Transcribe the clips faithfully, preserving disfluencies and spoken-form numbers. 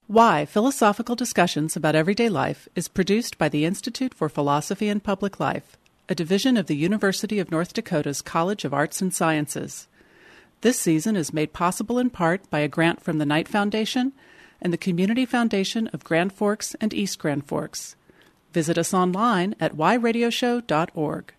Why Philosophical Discussions About Everyday Life is produced by the Institute for Philosophy and Public Life, a division of the University of North Dakota's College of Arts and Sciences. This season is made possible in part by a grant from the Knight Foundation and the Community Foundation of Grand Forks and East Grand Forks. Visit us online at why radio show dot org.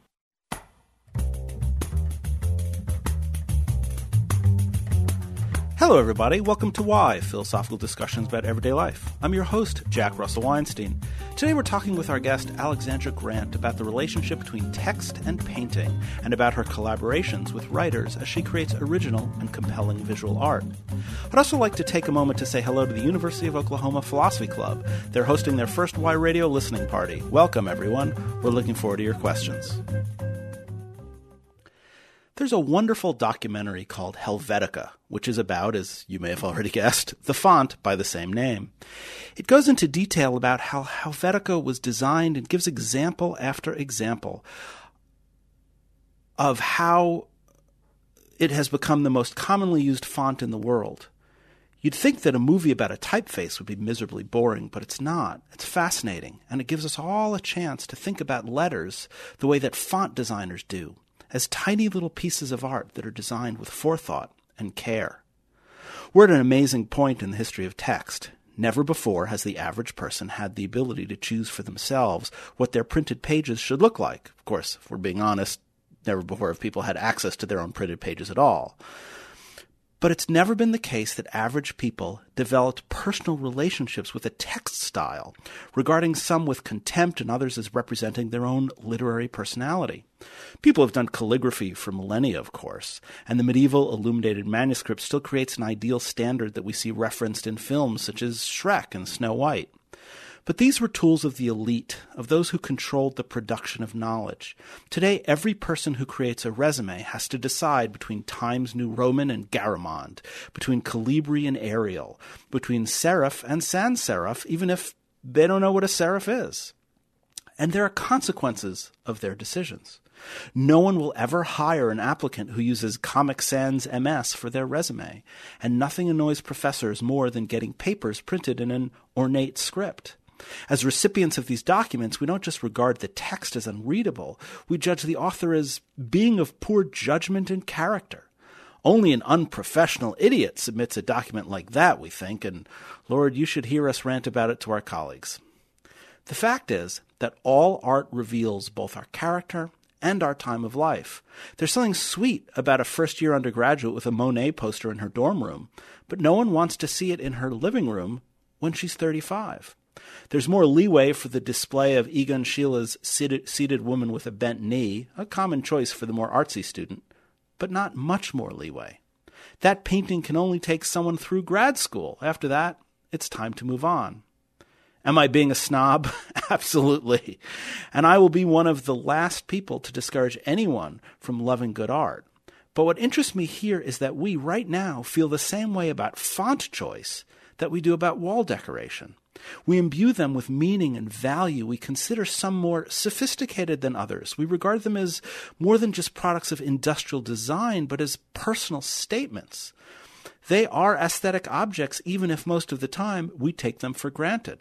Hello, everybody. Welcome to Why, Philosophical Discussions About Everyday Life. I'm your host, Jack Russell Weinstein. Today we're talking with our guest, Alexandra Grant, about the relationship between text and painting, and about her collaborations with writers as she creates original and compelling visual art. I'd also like to take a moment to say hello to the University of Oklahoma Philosophy Club. They're hosting their first Y Radio listening party. Welcome, everyone. We're looking forward to your questions. There's a wonderful documentary called Helvetica, which is about, as you may have already guessed, the font by the same name. It goes into detail about how Helvetica was designed and gives example after example of how it has become the most commonly used font in the world. You'd think that a movie about a typeface would be miserably boring, but it's not. It's fascinating, and it gives us all a chance to think about letters the way that font designers do, as tiny little pieces of art that are designed with forethought and care. We're at an amazing point in the history of text. Never before has the average person had the ability to choose for themselves what their printed pages should look like. Of course, if we're being honest, never before have people had access to their own printed pages at all. But it's never been the case that average people developed personal relationships with a text style, regarding some with contempt and others as representing their own literary personality. People have done calligraphy for millennia, of course, and the medieval illuminated manuscript still creates an ideal standard that we see referenced in films such as Shrek and Snow White. But these were tools of the elite, of those who controlled the production of knowledge. Today, every person who creates a resume has to decide between Times New Roman and Garamond, between Calibri and Arial, between serif and sans serif, even if they don't know what a serif is. And there are consequences of their decisions. No one will ever hire an applicant who uses Comic Sans M S for their resume, and nothing annoys professors more than getting papers printed in an ornate script. As recipients of these documents, we don't just regard the text as unreadable, we judge the author as being of poor judgment and character. Only an unprofessional idiot submits a document like that, we think, and Lord, you should hear us rant about it to our colleagues. The fact is that all art reveals both our character and our time of life. There's something sweet about a first-year undergraduate with a Monet poster in her dorm room, but no one wants to see it in her living room when she's thirty-five. There's more leeway for the display of Egon Schiele's seated, seated woman with a bent knee, a common choice for the more artsy student, but not much more leeway. That painting can only take someone through grad school. After that, it's time to move on. Am I being a snob? Absolutely. And I will be one of the last people to discourage anyone from loving good art. But what interests me here is that we, right now, feel the same way about font choice that we do about wall decoration. We imbue them with meaning and value. We consider some more sophisticated than others. We regard them as more than just products of industrial design, but as personal statements. They are aesthetic objects, even if most of the time we take them for granted.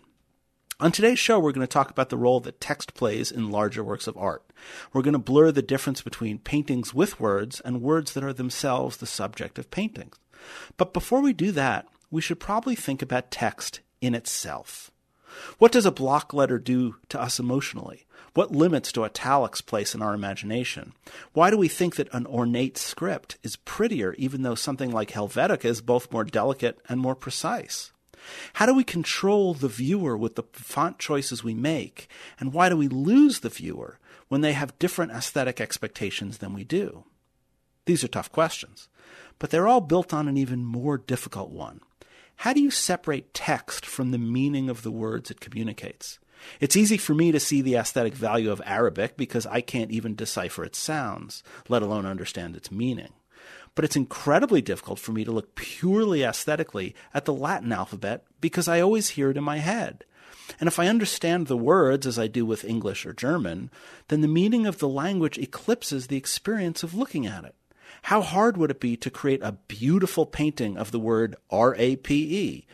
On today's show, we're going to talk about the role that text plays in larger works of art. We're going to blur the difference between paintings with words and words that are themselves the subject of paintings. But before we do that, we should probably think about text in itself. What does a block letter do to us emotionally? What limits do italics place in our imagination? Why do we think that an ornate script is prettier even though something like Helvetica is both more delicate and more precise? How do we control the viewer with the font choices we make? And why do we lose the viewer when they have different aesthetic expectations than we do? These are tough questions, but they're all built on an even more difficult one. How do you separate text from the meaning of the words it communicates? It's easy for me to see the aesthetic value of Arabic because I can't even decipher its sounds, let alone understand its meaning. But it's incredibly difficult for me to look purely aesthetically at the Latin alphabet because I always hear it in my head. And if I understand the words as I do with English or German, then the meaning of the language eclipses the experience of looking at it. How hard would it be to create a beautiful painting of the word R A P E?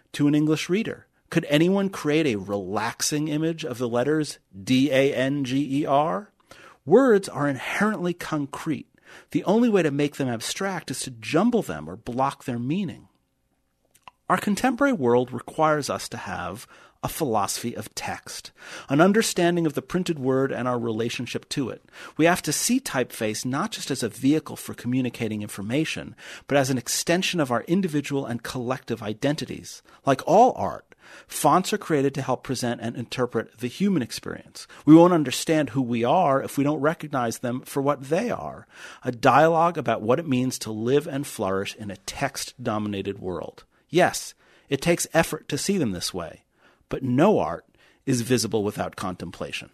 to an English reader? Could anyone create a relaxing image of the letters D A N G E R? Words are inherently concrete. The only way to make them abstract is to jumble them or block their meaning. Our contemporary world requires us to have a philosophy of text, an understanding of the printed word and our relationship to it. We have to see typeface not just as a vehicle for communicating information, but as an extension of our individual and collective identities. Like all art, fonts are created to help present and interpret the human experience. We won't understand who we are if we don't recognize them for what they are, a dialogue about what it means to live and flourish in a text-dominated world. Yes, it takes effort to see them this way, but no art is visible without contemplation.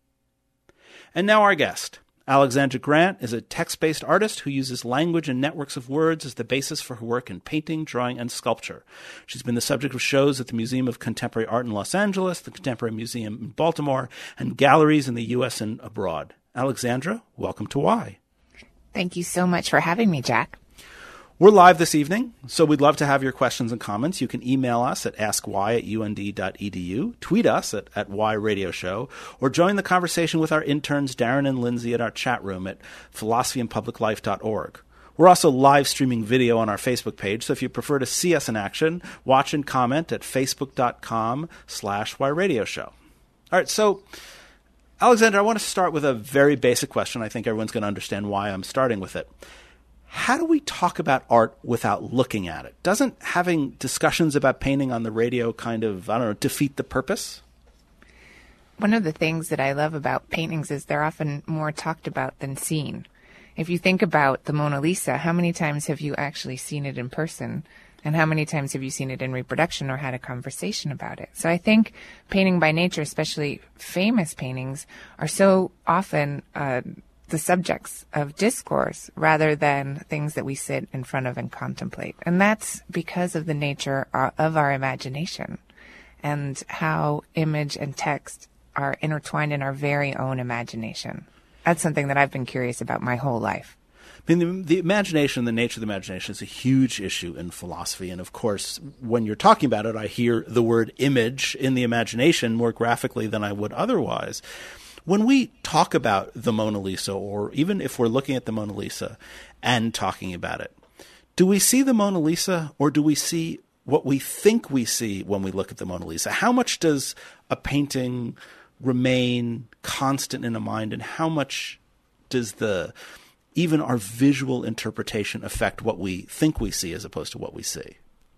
And now our guest. Alexandra Grant is a text-based artist who uses language and networks of words as the basis for her work in painting, drawing, and sculpture. She's been the subject of shows at the Museum of Contemporary Art in Los Angeles, the Contemporary Museum in Baltimore, and galleries in the U S and abroad. Alexandra, welcome to Why. Thank you so much for having me, Jack. We're live this evening, so we'd love to have your questions and comments. You can email us at ask why at u n d dot e d u, tweet us at, at Why Radio Show, or join the conversation with our interns Darren and Lindsay at our chat room at philosophy and public life dot org. We're also live streaming video on our Facebook page, so if you prefer to see us in action, watch and comment at facebook.com slash Why Radio Show. All right, so Alexandra, I want to start with a very basic question. I think everyone's going to understand why I'm starting with it. How do we talk about art without looking at it? Doesn't having discussions about painting on the radio kind of, I don't know, defeat the purpose? One of the things that I love about paintings is they're often more talked about than seen. If you think about the Mona Lisa, how many times have you actually seen it in person? And how many times have you seen it in reproduction or had a conversation about it? So I think painting by nature, especially famous paintings, are so often uh, the subjects of discourse rather than things that we sit in front of and contemplate. And that's because of the nature of our imagination and how image and text are intertwined in our very own imagination. That's something that I've been curious about my whole life. I mean, the, the imagination, the nature of the imagination is a huge issue in philosophy. And, of course, when you're talking about it, I hear the word image in the imagination more graphically than I would otherwise. When we talk about the Mona Lisa, or even if we're looking at the Mona Lisa and talking about it, do we see the Mona Lisa or do we see what we think we see when we look at the Mona Lisa? How much does a painting remain constant in a mind, and how much does the even our visual interpretation affect what we think we see as opposed to what we see?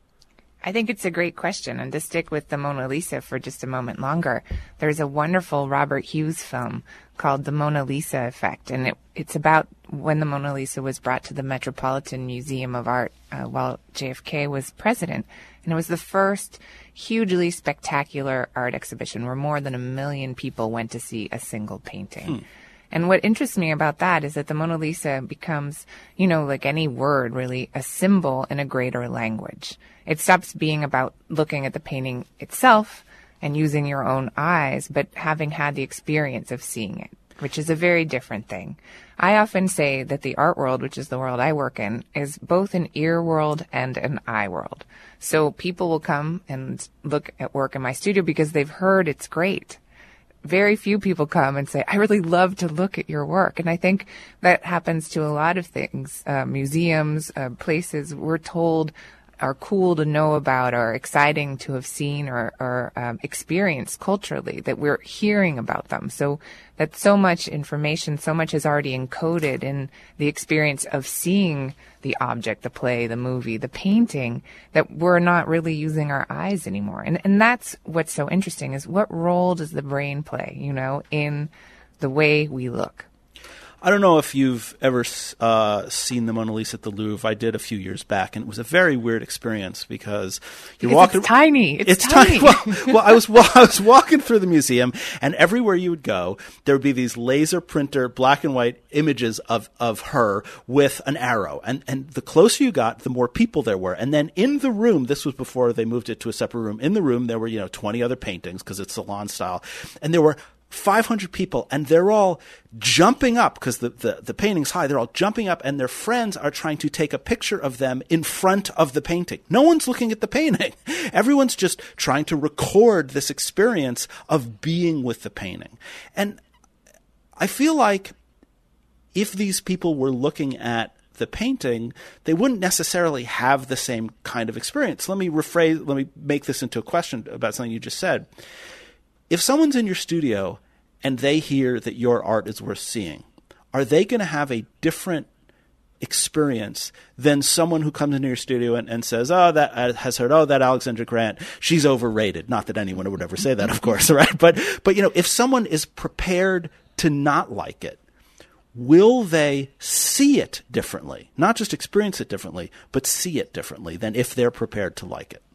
I think it's a great question. And to stick with the Mona Lisa for just a moment longer, there's a wonderful Robert Hughes film called The Mona Lisa Effect. And it, it's about when the Mona Lisa was brought to the Metropolitan Museum of Art uh, while J F K was president. And it was the first hugely spectacular art exhibition where more than a million people went to see a single painting. Hmm. And what interests me about that is that the Mona Lisa becomes, you know, like any word, really, a symbol in a greater language. It stops being about looking at the painting itself and using your own eyes, but having had the experience of seeing it, which is a very different thing. I often say that the art world, which is the world I work in, is both an ear world and an eye world. So people will come and look at work in my studio because they've heard it's great. Very few people come and say, I really love to look at your work. And I think that happens to a lot of things. Uh, museums, uh, places we're told are cool to know about, or exciting to have seen or, or um, experienced culturally, that we're hearing about them. So that so much information, so much is already encoded in the experience of seeing the object, the play, the movie, the painting, that we're not really using our eyes anymore. And and that's what's so interesting, is what role does the brain play, you know, in the way we look? I don't know if you've ever uh, seen the Mona Lisa at the Louvre. I did a few years back, and it was a very weird experience because you're because walking. It's tiny. It's, it's tiny. tiny. Well, well, I was I was walking through the museum, and everywhere you would go, there would be these laser printer black and white images of of her with an arrow, and and the closer you got, the more people there were. And then in the room, this was before they moved it to a separate room. In the room, there were you know twenty other paintings because it's salon style, and there were five hundred people, and they're all jumping up because the, the, the painting's high. They're all jumping up, and their friends are trying to take a picture of them in front of the painting. No one's looking at the painting. Everyone's just trying to record this experience of being with the painting. And I feel like if these people were looking at the painting, they wouldn't necessarily have the same kind of experience. Let me rephrase, let me make this into a question about something you just said. If someone's in your studio and they hear that your art is worth seeing, are they going to have a different experience than someone who comes into your studio and, and says, oh, that uh, has heard, oh, that Alexandra Grant, she's overrated. Not that anyone would ever say that, of course, right? But, but, you know, if someone is prepared to not like it, will they see it differently? Not just experience it differently, but see it differently than if they're prepared to like it?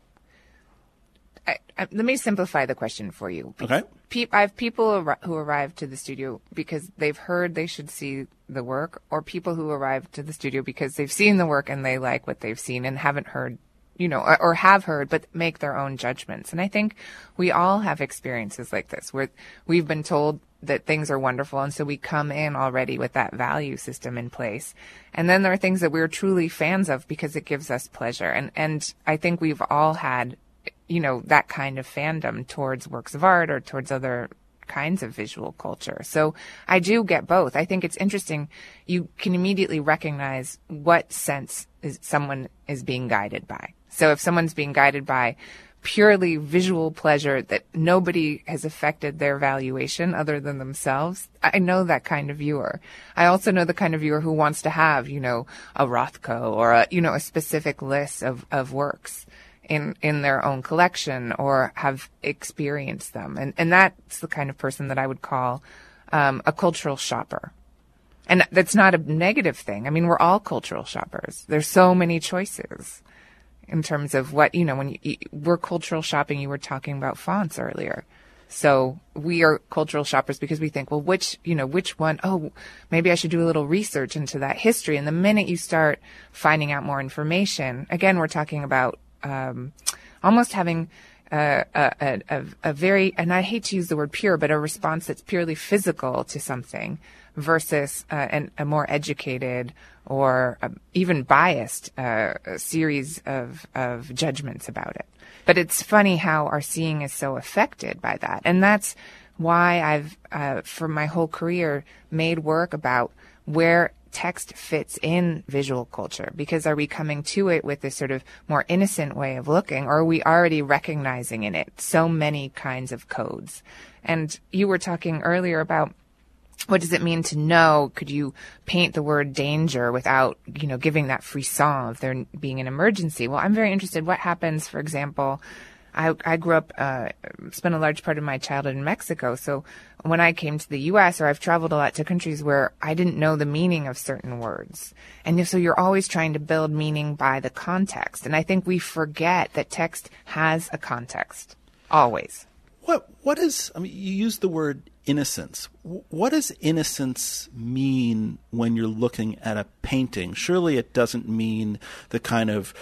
I, I, let me simplify the question for you. Okay. Pe- I have people ar- who arrive to the studio because they've heard they should see the work, or people who arrive to the studio because they've seen the work and they like what they've seen and haven't heard, you know, or, or have heard, but make their own judgments. And I think we all have experiences like this where we've been told that things are wonderful, and so we come in already with that value system in place. And then there are things that we're truly fans of because it gives us pleasure. And, and I think we've all had, you know, that kind of fandom towards works of art or towards other kinds of visual culture. So I do get both. I think it's interesting. You can immediately recognize what sense is someone is being guided by. So if someone's being guided by purely visual pleasure that nobody has affected their valuation other than themselves, I know that kind of viewer. I also know the kind of viewer who wants to have, you know, a Rothko or a, you know, a specific list of, of works in, in their own collection or have experienced them. And, and that's the kind of person that I would call, um, a cultural shopper. And that's not a negative thing. I mean, we're all cultural shoppers. There's so many choices in terms of what, you know, when you, we're cultural shopping, you were talking about fonts earlier. So we are cultural shoppers because we think, well, which, you know, which one, oh, maybe I should do a little research into that history. And the minute you start finding out more information, again, we're talking about um, almost having uh, a, a, a very, and I hate to use the word pure, but a response that's purely physical to something versus uh, an, a more educated or uh, even biased uh, series of, of judgments about it. But it's funny how our seeing is so affected by that. And that's why I've, uh, for my whole career, made work about where text fits in visual culture. Because are we coming to it with this sort of more innocent way of looking, or are we already recognizing in it so many kinds of codes? And you were talking earlier about what does it mean to know? Could you paint the word danger without, you know, giving that frisson of there being an emergency? Well, I'm very interested. What happens, for example, I, I grew up, uh, spent a large part of my childhood in Mexico. So when I came to the U S, or I've traveled a lot to countries where I didn't know the meaning of certain words. And so you're always trying to build meaning by the context. And I think we forget that text has a context. Always. What, what is, I mean, you use the word innocence. What does innocence mean when you're looking at a painting? Surely it doesn't mean the kind of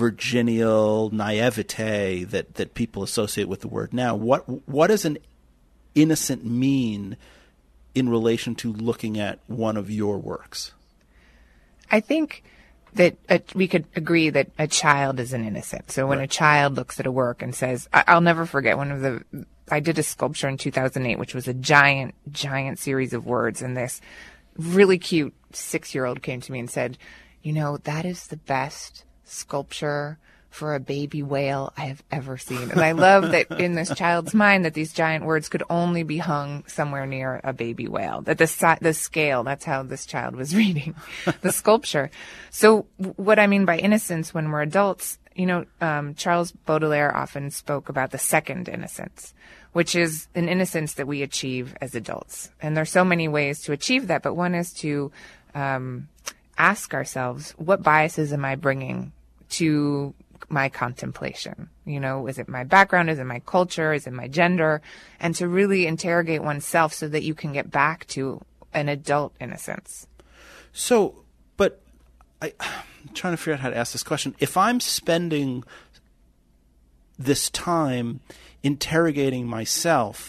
virginal naivete that, that people associate with the word now. What what does an innocent mean in relation to looking at one of your works? I think that uh, we could agree that a child is an innocent. So when right. a child looks at a work and says, I- I'll never forget one of the, I did a sculpture in two thousand eight, which was a giant, giant series of words. And this really cute six-year-old came to me and said, you know, that is the best sculpture for a baby whale I have ever seen. And I love that in this child's mind that these giant words could only be hung somewhere near a baby whale. That the si- the scale, that's how this child was reading the sculpture. So what I mean by innocence when we're adults, you know, um, Charles Baudelaire often spoke about the second innocence, which is an innocence that we achieve as adults. And there's so many ways to achieve that, but one is to um, ask ourselves, what biases am I bringing to my contemplation? You know, is it my background? Is it my culture? Is it my gender? And to really interrogate oneself so that you can get back to an adult innocence. So, but I, I'm trying to figure out how to ask this question. If I'm spending this time interrogating myself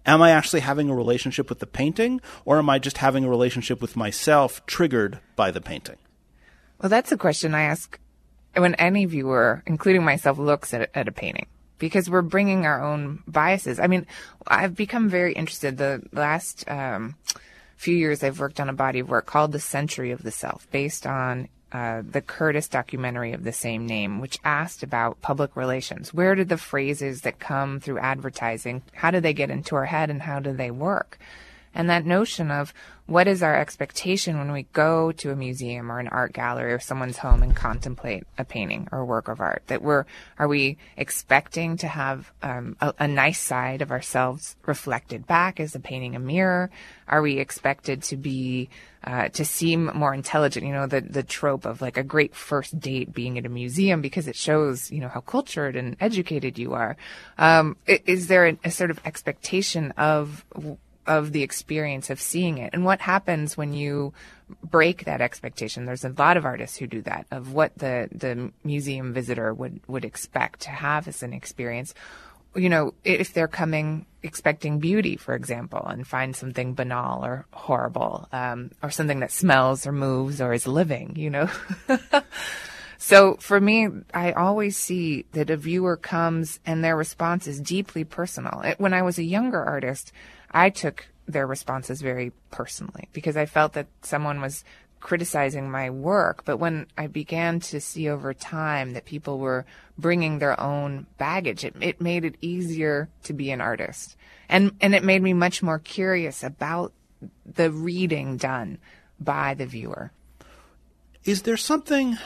am I actually having a relationship with the painting, or am I just having a relationship with myself triggered by the painting? Well, that's a question I ask when any viewer, including myself, looks at, at a painting, because we're bringing our own biases. I mean, I've become very interested. The last um, few years I've worked on a body of work called The Century of the Self, based on uh, the Curtis documentary of the same name, which asked about public relations. Where did the phrases that come through advertising, how do they get into our head and how do they work? And that notion of what is our expectation when we go to a museum or an art gallery or someone's home and contemplate a painting or a work of art, that we're, are we expecting to have um, a, a nice side of ourselves reflected back? Is the painting a mirror? Are we expected to be, uh, to seem more intelligent? You know, the, the trope of like a great first date being at a museum because it shows, you know, how cultured and educated you are. Um, is there a, a sort of expectation of of the experience of seeing it? And what happens when you break that expectation? There's a lot of artists who do that, of what the, the museum visitor would, would expect to have as an experience. You know, if they're coming expecting beauty, for example, and find something banal or horrible, um, or something that smells or moves or is living, you know. So for me, I always see that a viewer comes and their response is deeply personal. It, when I was a younger artist, I took their responses very personally because I felt that someone was criticizing my work. But when I began to see over time that people were bringing their own baggage, it, it made it easier to be an artist. And, and it made me much more curious about the reading done by the viewer. Is there something...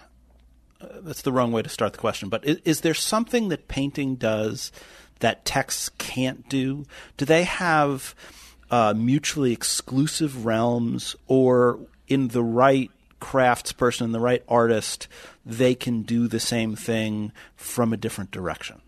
Uh, that's the wrong way to start the question, but is, is there something that painting does that texts can't do? Do they have uh, mutually exclusive realms, or in the right craftsperson, in the right artist, they can do the same thing from a different direction?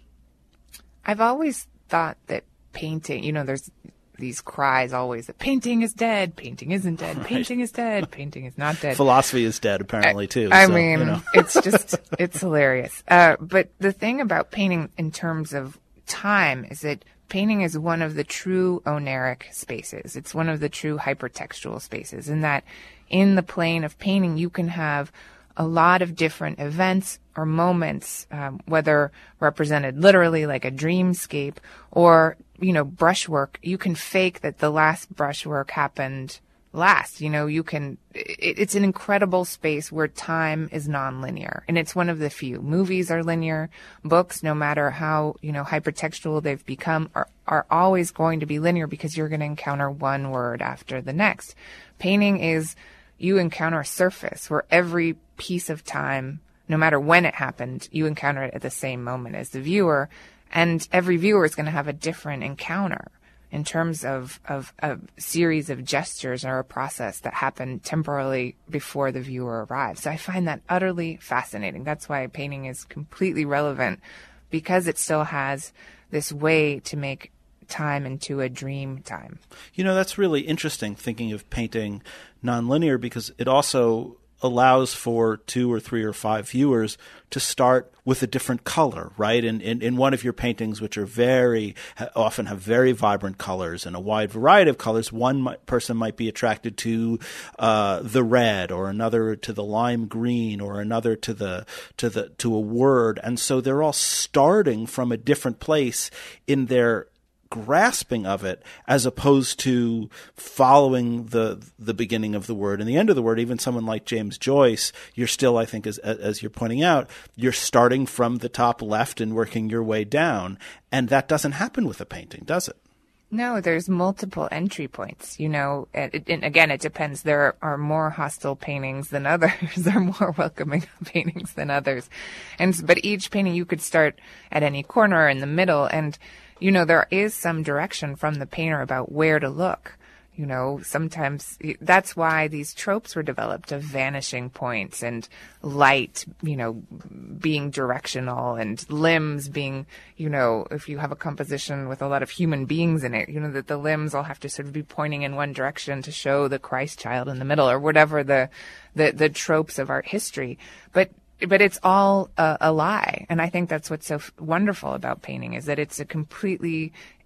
I've always thought that painting, you know, there's these cries always that painting is dead, painting isn't dead, right. Painting is dead, painting is not dead. Philosophy is dead, apparently, too. I, I so, mean, you know. It's just, it's hilarious. Uh, but the thing about painting in terms of time is that painting is one of the true oneric spaces. It's one of the true hypertextual spaces, in that in the plane of painting, you can have a lot of different events or moments, um, whether represented literally like a dreamscape or, you know, brushwork. You can fake that the last brushwork happened last. You know, you can, it, it's an incredible space where time is nonlinear. And it's one of the few. Movies are linear. Books, no matter how, you know, hypertextual they've become, are, are always going to be linear because you're going to encounter one word after the next. Painting is, you encounter a surface where every piece of time, no matter when it happened, you encounter it at the same moment as the viewer. And every viewer is going to have a different encounter in terms of, of a series of gestures or a process that happen temporarily before the viewer arrives. So I find that utterly fascinating. That's why painting is completely relevant, because it still has this way to make time into a dream time. You know, that's really interesting, thinking of painting nonlinear, because it also allows for two or three or five viewers to start with a different color, right? And in, in one of your paintings, which are very, often have very vibrant colors and a wide variety of colors, one might, person might be attracted to uh, the red, or another to the lime green, or another to the to the to a word, and so they're all starting from a different place in their grasping of it, as opposed to following the the beginning of the word and the end of the word. Even someone like James Joyce, you're still, I think, as as you're pointing out, you're starting from the top left and working your way down, and that doesn't happen with a painting, does it? No, there's multiple entry points. You know, it, and again, it depends. There are more hostile paintings than others. There are more welcoming paintings than others, and but each painting you could start at any corner or in the middle, and you know, there is some direction from the painter about where to look. You know, sometimes that's why these tropes were developed of vanishing points and light, you know, being directional, and limbs being, you know, if you have a composition with a lot of human beings in it, you know, that the limbs all have to sort of be pointing in one direction to show the Christ child in the middle, or whatever the, the, the tropes of art history. But But it's all a, a lie. And I think that's what's so f- wonderful about painting, is that it's a completely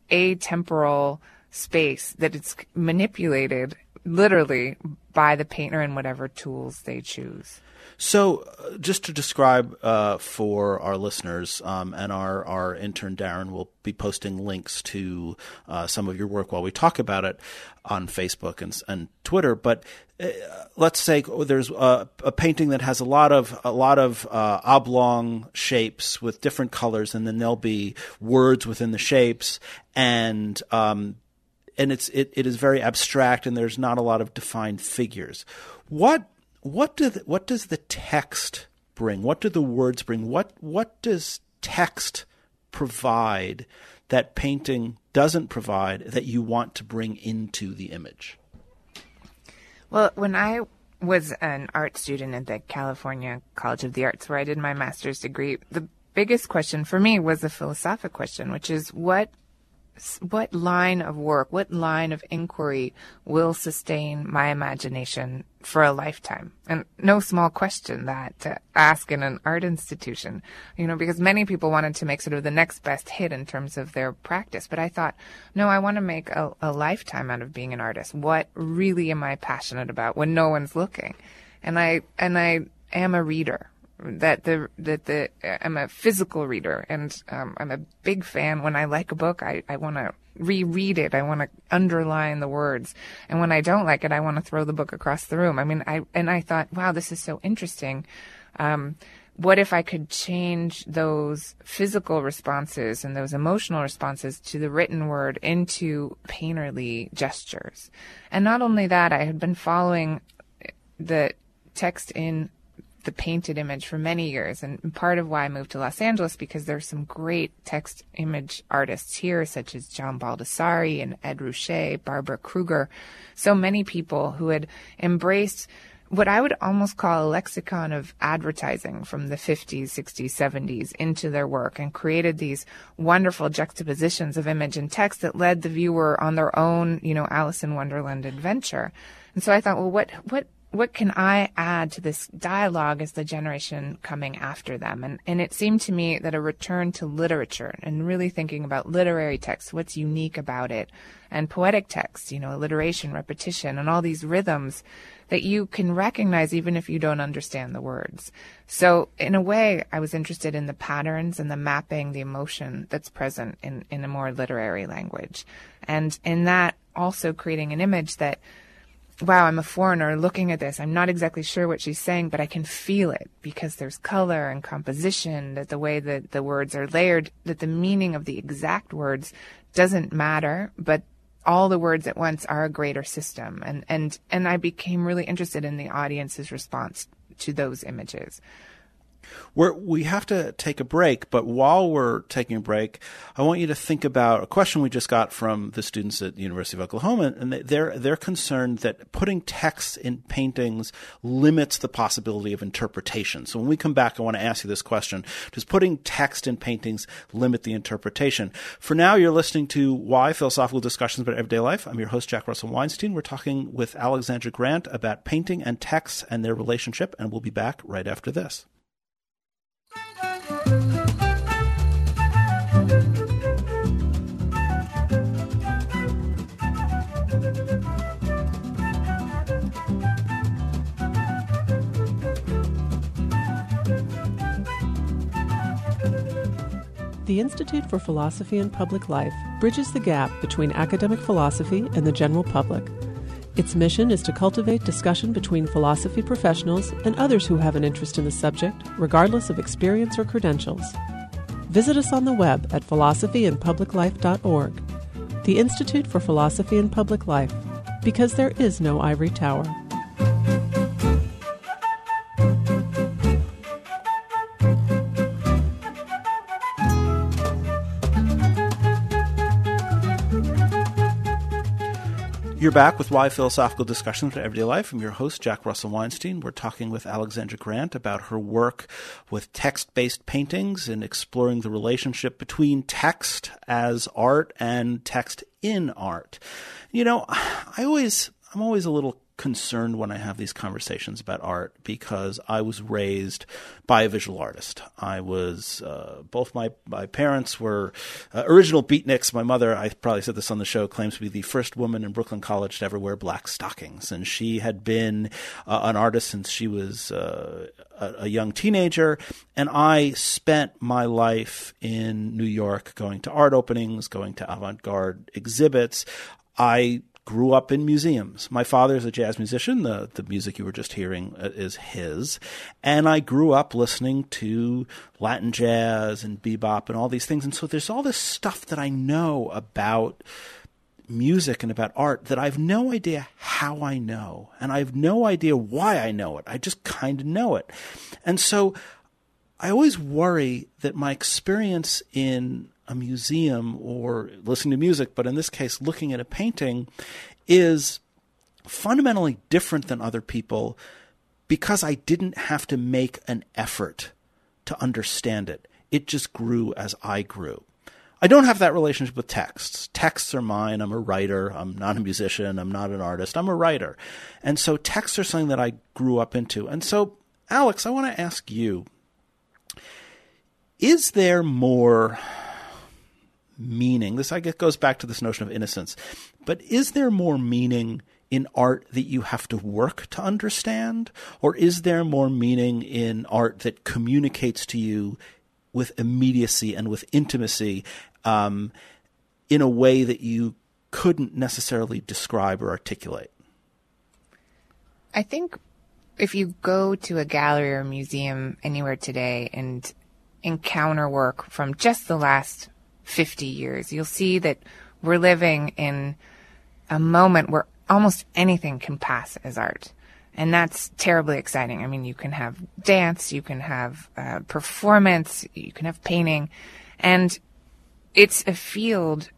atemporal space that it's manipulated literally by the painter and whatever tools they choose. So uh, just to describe uh, for our listeners, um, and our, our intern Darren will be posting links to uh, some of your work while we talk about it on Facebook and, and Twitter. But uh, let's say there's a, a painting that has a lot of a lot of uh, oblong shapes with different colors, and then there'll be words within the shapes, and um, and it's it, it is very abstract, and there's not a lot of defined figures. What What do the, what does the text bring? What do the words bring? What what does text provide that painting doesn't provide that you want to bring into the image? Well, when I was an art student at the California College of the Arts, where I did my master's degree, the biggest question for me was a philosophic question, which is what what line of work, what line of inquiry will sustain my imagination for a lifetime? And no small question that to ask in an art institution, you know, because many people wanted to make sort of the next best hit in terms of their practice. But I thought, no, I want to make a, a lifetime out of being an artist. What really am I passionate about when no one's looking? And I, and I am a reader. That the that the I'm a physical reader, and um, I'm a big fan. When I like a book, I, I want to reread it. I want to underline the words, and when I don't like it, I want to throw the book across the room. I mean, I and I thought, wow, this is so interesting. Um, what if I could change those physical responses and those emotional responses to the written word into painterly gestures? And not only that, I had been following the text in the painted image for many years, and part of why I moved to Los Angeles, because there's some great text image artists here, such as John Baldessari and Ed Ruscha, Barbara Kruger, so many people who had embraced what I would almost call a lexicon of advertising from the fifties, sixties, seventies into their work, and created these wonderful juxtapositions of image and text that led the viewer on their own, you know, Alice in Wonderland adventure. And so I thought, well, what, what, what can I add to this dialogue as the generation coming after them? And, and it seemed to me that a return to literature and really thinking about literary text, what's unique about it, and poetic text, you know, alliteration, repetition, and all these rhythms that you can recognize even if you don't understand the words. So in a way, I was interested in the patterns and the mapping, the emotion that's present in, in a more literary language. And in that, also creating an image that, wow, I'm a foreigner looking at this. I'm not exactly sure what she's saying, but I can feel it because there's color and composition, that the way that the words are layered, that the meaning of the exact words doesn't matter, but all the words at once are a greater system. And, and, and I became really interested in the audience's response to those images. We're, we have to take a break, but while we're taking a break, I want you to think about a question we just got from the students at the University of Oklahoma, and they're they're concerned that putting text in paintings limits the possibility of interpretation. So when we come back, I want to ask you this question. Does putting text in paintings limit the interpretation? For now, you're listening to Why? Philosophical Discussions About Everyday Life. I'm your host, Jack Russell Weinstein. We're talking with Alexandra Grant about painting and text and their relationship, and we'll be back right after this. The Institute for Philosophy and Public Life bridges the gap between academic philosophy and the general public. Its mission is to cultivate discussion between philosophy professionals and others who have an interest in the subject, regardless of experience or credentials. Visit us on the web at philosophy and public life dot org. The Institute for Philosophy and Public Life, because there is no ivory tower. You're back with Why? Philosophical Discussions for Everyday Life. I'm your host, Jack Russell Weinstein. We're talking with Alexandra Grant about her work with text-based paintings and exploring the relationship between text as art and text in art. You know, I always, I'm always a little concerned when I have these conversations about art because I was raised by a visual artist. I was, uh, both my, my parents were uh, original beatniks. My mother, I probably said this on the show, claims to be the first woman in Brooklyn College to ever wear black stockings. And she had been uh, an artist since she was uh, a, a young teenager. And I spent my life in New York going to art openings, going to avant-garde exhibits. I grew up in museums. My father is a jazz musician. The, the music you were just hearing is his. And I grew up listening to Latin jazz and bebop and all these things. And so there's all this stuff that I know about music and about art that I have no idea how I know. And I have no idea why I know it. I just kind of know it. And so I always worry that my experience in a museum or listening to music, but in this case, looking at a painting, is fundamentally different than other people because I didn't have to make an effort to understand it. It just grew as I grew. I don't have that relationship with texts. Texts are mine. I'm a writer. I'm not a musician. I'm not an artist. I'm a writer. And so texts are something that I grew up into. And so, Alex, I want to ask you, is there more meaning? This, I guess, goes back to this notion of innocence. But is there more meaning in art that you have to work to understand? Or is there more meaning in art that communicates to you with immediacy and with intimacy um, in a way that you couldn't necessarily describe or articulate? I think if you go to a gallery or museum anywhere today and encounter work from just the last fifty years, you'll see that we're living in a moment where almost anything can pass as art. And that's terribly exciting. I mean, you can have dance, you can have uh, performance, you can have painting. And it's a field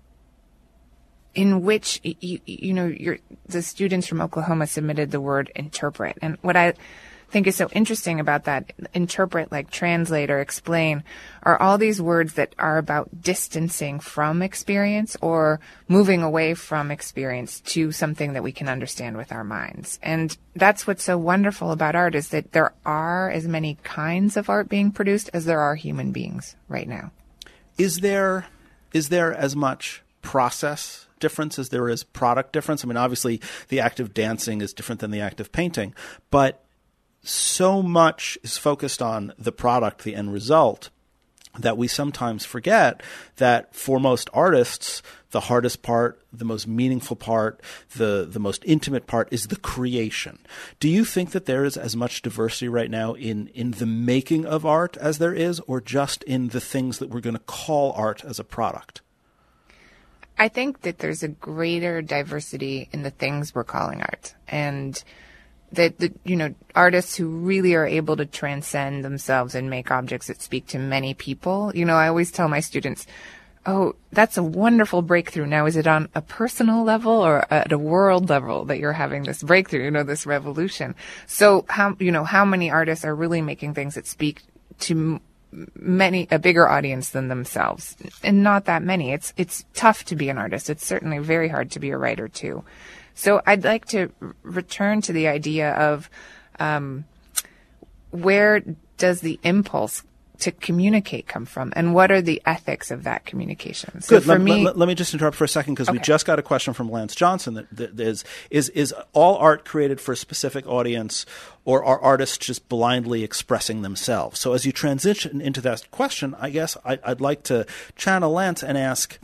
in which, you, you know, you're, the students from Oklahoma submitted the word interpret. And what I think is so interesting about that, interpret, like translate or explain, are all these words that are about distancing from experience or moving away from experience to something that we can understand with our minds. And that's what's so wonderful about art, is that there are as many kinds of art being produced as there are human beings right now. Is there, is there as much process difference as there is product difference? I mean, obviously the act of dancing is different than the act of painting, but so much is focused on the product, the end result, that we sometimes forget that for most artists, the hardest part, the most meaningful part, the, the most intimate part is the creation. Do you think that there is as much diversity right now in, in the making of art as there is, or just in the things that we're going to call art as a product? I think that there's a greater diversity in the things we're calling art. And that, the, you know, artists who really are able to transcend themselves and make objects that speak to many people. You know, I always tell my students, oh, that's a wonderful breakthrough. Now, is it on a personal level or at a world level that you're having this breakthrough, you know, this revolution? So how, you know, how many artists are really making things that speak to many, a bigger audience than themselves? And not that many. It's, it's tough to be an artist. It's certainly very hard to be a writer too. So I'd like to return to the idea of um, where does the impulse to communicate come from, and what are the ethics of that communication? So Good. for let, me, let, let me just interrupt for a second, because okay. we just got a question from Lance Johnson that, that is, is, is all art created for a specific audience, or are artists just blindly expressing themselves? So as you transition into that question, I guess I, I'd like to channel Lance and ask,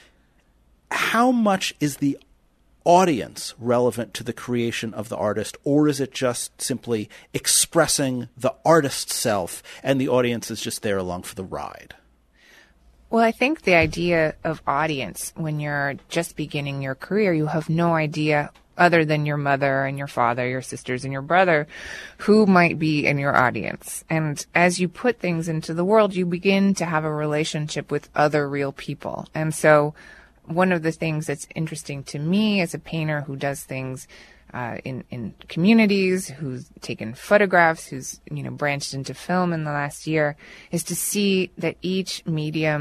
how much is the audience relevant to the creation of the artist, or is it just simply expressing the artist's self and the audience is just there along for the ride? Well, I think the idea of audience, when you're just beginning your career, you have no idea, other than your mother and your father, your sisters and your brother, who might be in your audience. And as you put things into the world, you begin to have a relationship with other real people. And so one of the things that's interesting to me as a painter who does things uh, in, in communities, who's taken photographs, who's, you know, branched into film in the last year, is to see that each medium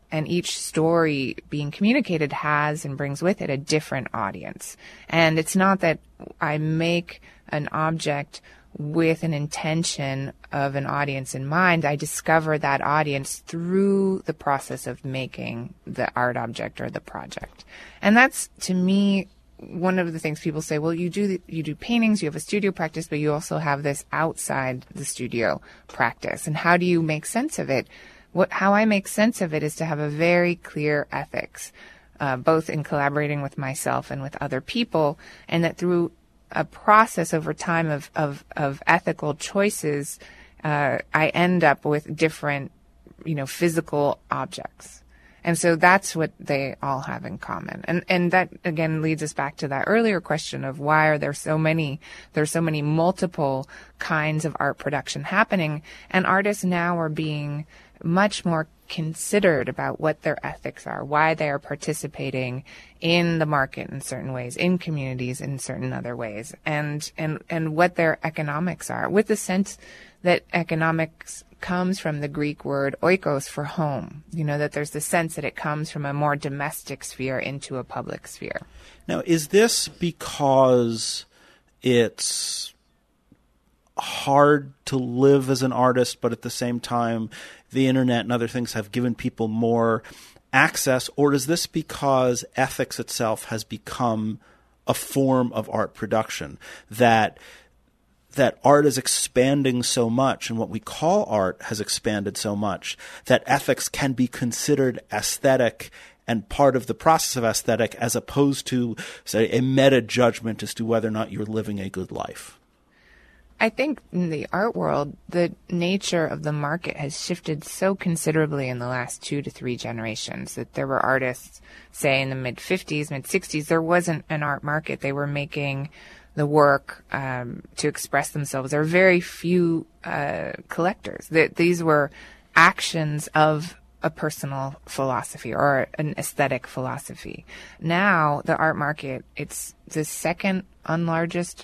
and each story being communicated has and brings with it a different audience. And it's not that I make an object with an intention of an audience in mind. I discover that audience through the process of making the art object or the project. And that's, to me, one of the things people say, well, you do you do paintings, you have a studio practice, but you also have this outside the studio practice. And how do you make sense of it? What how I make sense of it is to have a very clear ethics, uh, both in collaborating with myself and with other people, and that through a process over time of of, of ethical choices, uh, I end up with different, you know, physical objects. And so that's what they all have in common. And and that, again, leads us back to that earlier question of why are there so many, there's so many multiple kinds of art production happening. And artists now are being much more considered about what their ethics are, why they are participating in the market in certain ways, in communities in certain other ways, and, and, and what their economics are, with the sense that economics comes from the Greek word oikos for home. You know, that there's the sense that it comes from a more domestic sphere into a public sphere. Now, is this because it's hard to live as an artist, but at the same time the internet and other things have given people more access, or is this because ethics itself has become a form of art production, that that art is expanding so much and what we call art has expanded so much that ethics can be considered aesthetic and part of the process of aesthetic, as opposed to, say, a meta judgment as to whether or not you're living a good life? I think in the art world, the nature of the market has shifted so considerably in the last two to three generations that there were artists, say, in the mid-fifties, mid-sixties, there wasn't an art market. They were making the work um, to express themselves. There are very few uh, collectors. That these were actions of a personal philosophy or an aesthetic philosophy. Now, the art market, it's the second unlargest,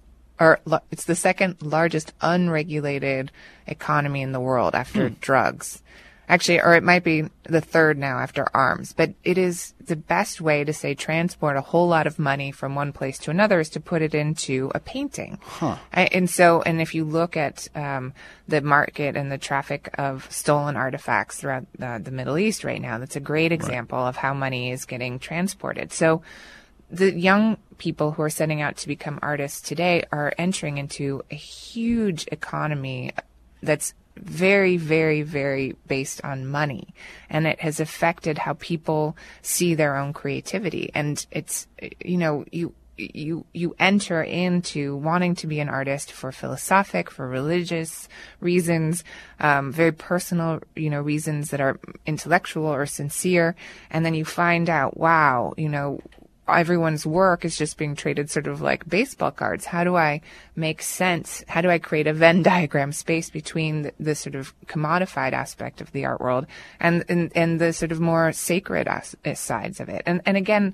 or it's the second largest unregulated economy in the world after hmm. drugs. Actually, or it might be the third now after arms. But it is the best way to, say, transport a whole lot of money from one place to another is to put it into a painting. Huh. And so, and if you look at um, the market and the traffic of stolen artifacts throughout uh, the Middle East right now, that's a great example right. of how money is getting transported. So the young people who are setting out to become artists today are entering into a huge economy that's very, very, very based on money. And it has affected how people see their own creativity. And it's, you know, you, you, you enter into wanting to be an artist for philosophic, for religious reasons, um, very personal, you know, reasons that are intellectual or sincere. And then you find out, wow, you know, everyone's work is just being traded sort of like baseball cards. How do I make sense? How do I create a Venn diagram space between the, the sort of commodified aspect of the art world and, and, and the sort of more sacred as, sides of it? And, and again,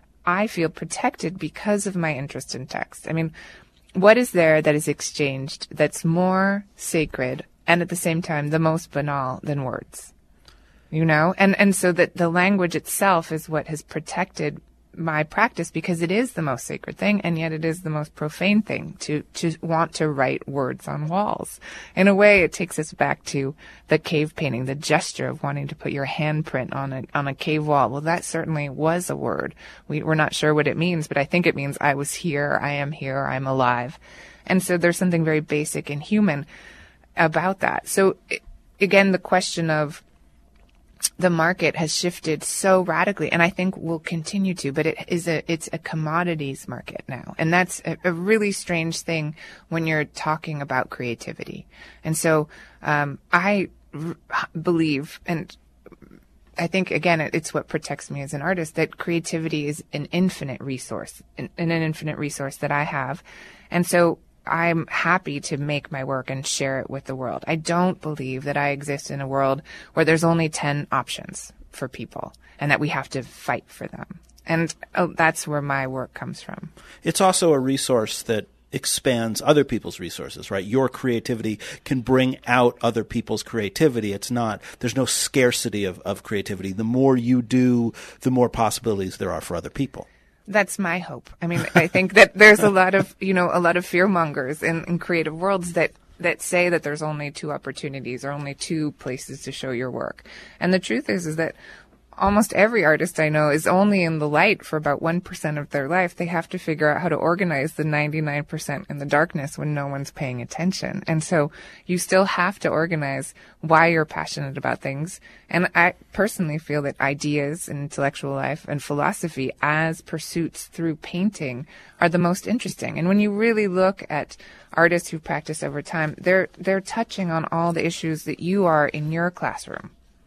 I feel protected because of my interest in text. I mean, what is there that is exchanged that's more sacred and at the same time the most banal than words? You know? And, and so that the language itself is what has protected my practice, because it is the most sacred thing, and yet it is the most profane thing to, to want to write words on walls. In a way, it takes us back to the cave painting, the gesture of wanting to put your handprint on a, on a cave wall. Well, that certainly was a word. We, we're not sure what it means, but I think it means I was here, I am here, I'm alive. And so there's something very basic and human about that. So again, the question of the market has shifted so radically, and I think will continue to, but it is a, it's a commodities market now. And that's a, a really strange thing when you're talking about creativity. And so, um, I r- believe, and I think, again, it, it's what protects me as an artist, that creativity is an infinite resource, and an, an infinite resource that I have. And so I'm happy to make my work and share it with the world. I don't believe that I exist in a world where there's only ten options for people and that we have to fight for them. And oh, that's where my work comes from. It's also a resource that expands other people's resources, right? Your creativity can bring out other people's creativity. It's not, there's no scarcity of, of creativity. The more you do, the more possibilities there are for other people. That's my hope. I mean, I think that there's a lot of, you know, a lot of fear mongers in, in creative worlds that, that say that there's only two opportunities or only two places to show your work. And the truth is, is that almost every artist I know is only in the light for about one percent of their life. They have to figure out how to organize the ninety-nine percent in the darkness when no one's paying attention. And so you still have to organize why you're passionate about things. And I personally feel that ideas and intellectual life and philosophy as pursuits through painting are the most interesting. And when you really look at artists who practice over time, they're, they're touching on all the issues that you are in your classroom.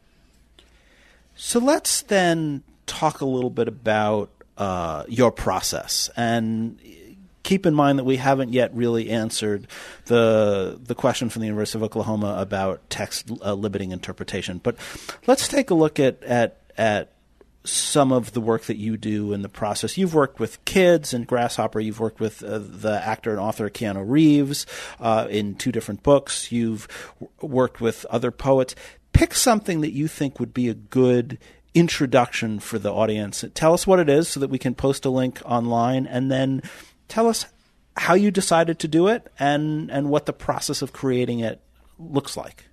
So let's then talk a little bit about uh, your process, and keep in mind that we haven't yet really answered the the question from the University of Oklahoma about text uh, limiting interpretation. But let's take a look at at at some of the work that you do in the process. You've worked with kids in Grasshopper. You've worked with uh, the actor and author Keanu Reeves uh, in two different books. You've w- worked with other poets. Pick something that you think would be a good introduction for the audience. Tell us what it is so that we can post a link online, and then tell us how you decided to do it and, and what the process of creating it looks like.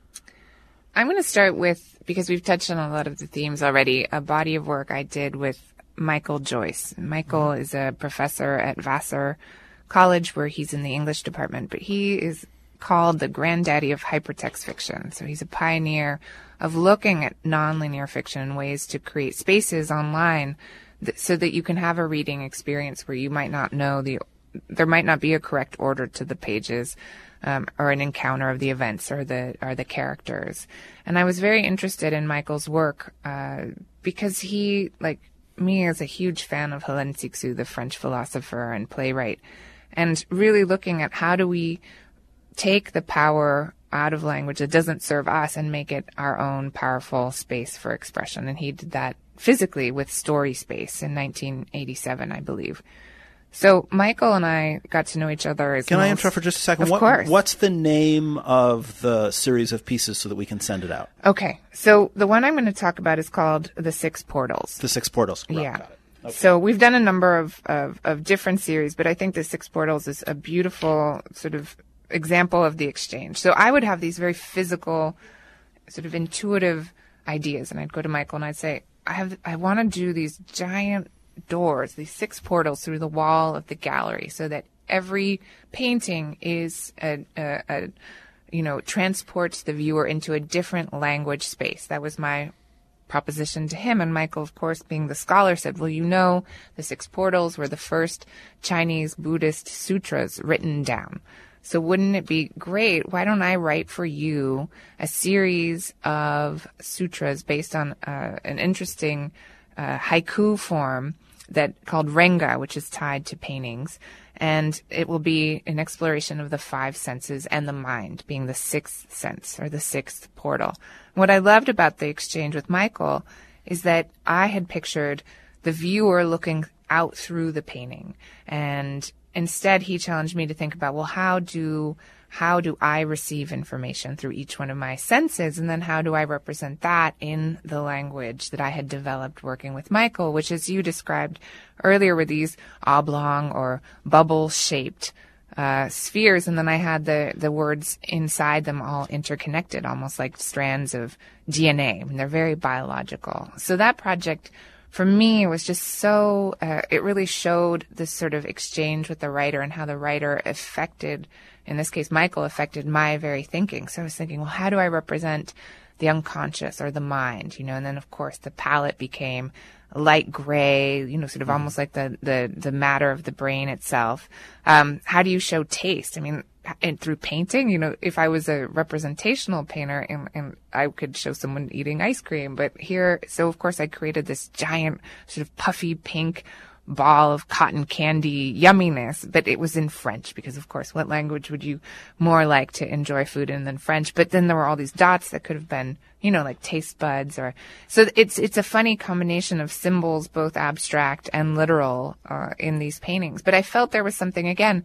I'm going to start with, because we've touched on a lot of the themes already, a body of work I did with Michael Joyce. Michael is a professor at Vassar College where he's in the English department, but he is called the granddaddy of hypertext fiction. So he's a pioneer of looking at nonlinear fiction and ways to create spaces online th- so that you can have a reading experience where you might not know the, there might not be a correct order to the pages, um, or an encounter of the events or the, or the characters. And I was very interested in Michael's work, uh, because he, like me, is a huge fan of Hélène Cixous, the French philosopher and playwright, and really looking at how do we take the power out of language that doesn't serve us and make it our own powerful space for expression. And he did that physically with Story Space in nineteen eighty-seven, I believe. So Michael and I got to know each other as Can most, I interrupt for just a second? Of what, course. What's the name of the series of pieces so that we can send it out? Okay. So the one I'm going to talk about is called The Six Portals. The Six Portals. Right, Yeah. got it. Okay. So we've done a number of, of, of different series, but I think The Six Portals is a beautiful sort of example of the exchange. So I would have these very physical, sort of intuitive ideas, and I'd go to Michael and I'd say, I have, I want to do these giant doors, these six portals through the wall of the gallery, so that every painting is a, a, a you know, transports the viewer into a different language space. That was my proposition to him. And Michael, of course, being the scholar, said, well, you know, the six portals were the first Chinese Buddhist sutras written down. So wouldn't it be great? Why don't I write for you a series of sutras based on uh, an interesting uh, haiku form that called Renga, which is tied to paintings. And it will be an exploration of the five senses and the mind being the sixth sense or the sixth portal. What I loved about the exchange with Michael is that I had pictured the viewer looking out through the painting, and instead, he challenged me to think about, well, how do how do I receive information through each one of my senses, and then how do I represent that in the language that I had developed working with Michael, which, as you described earlier, were these oblong or bubble-shaped uh, spheres, and then I had the, the words inside them all interconnected, almost like strands of D N A. I mean, they're very biological. So that project, for me, it was just so, uh, it really showed this sort of exchange with the writer and how the writer affected, in this case, Michael affected my very thinking. So I was thinking, well, how do I represent the unconscious or the mind, you know? And then, of course, the palette became light gray, you know, sort of mm-hmm. almost like the, the, the matter of the brain itself. Um, how do you show taste? I mean, and through painting, you know, if I was a representational painter and, and I could show someone eating ice cream, but here, so of course I created this giant sort of puffy pink ball of cotton candy yumminess, but it was in French because, of course, what language would you more like to enjoy food in than French? But then there were all these dots that could have been, you know, like taste buds, or so it's it's a funny combination of symbols, both abstract and literal, uh, in these paintings. But I felt there was something, again,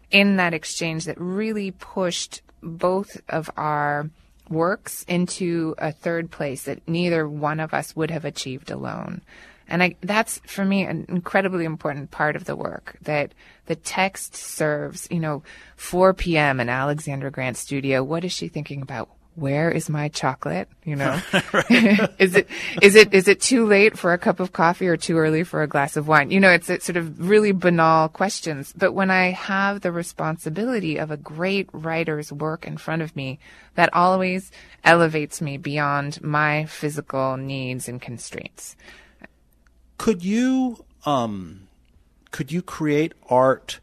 in that exchange that really pushed both of our works into a third place that neither one of us would have achieved alone. And I, that's, for me, an incredibly important part of the work, that the text serves, you know, four p.m. in Alexandra Grant's studio. What is she thinking about? Where is my chocolate? You know, is it, is it, is it too late for a cup of coffee or too early for a glass of wine? You know, it's, it's sort of really banal questions. But when I have the responsibility of a great writer's work in front of me, that always elevates me beyond my physical needs and constraints. Could you um, could you create art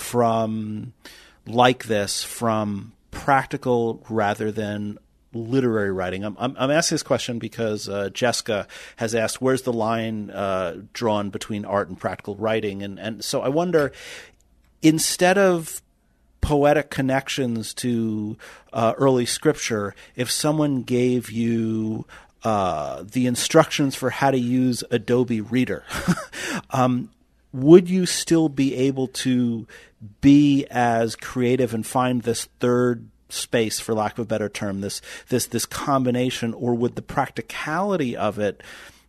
from like this from practical rather than literary writing? I'm I'm, I'm asking this question because uh, Jessica has asked, where's the line uh, drawn between art and practical writing? And and so I wonder, instead of poetic connections to uh, early scripture, if someone gave you Uh, the instructions for how to use Adobe Reader, um, would you still be able to be as creative and find this third space, for lack of a better term, this this this combination, or would the practicality of it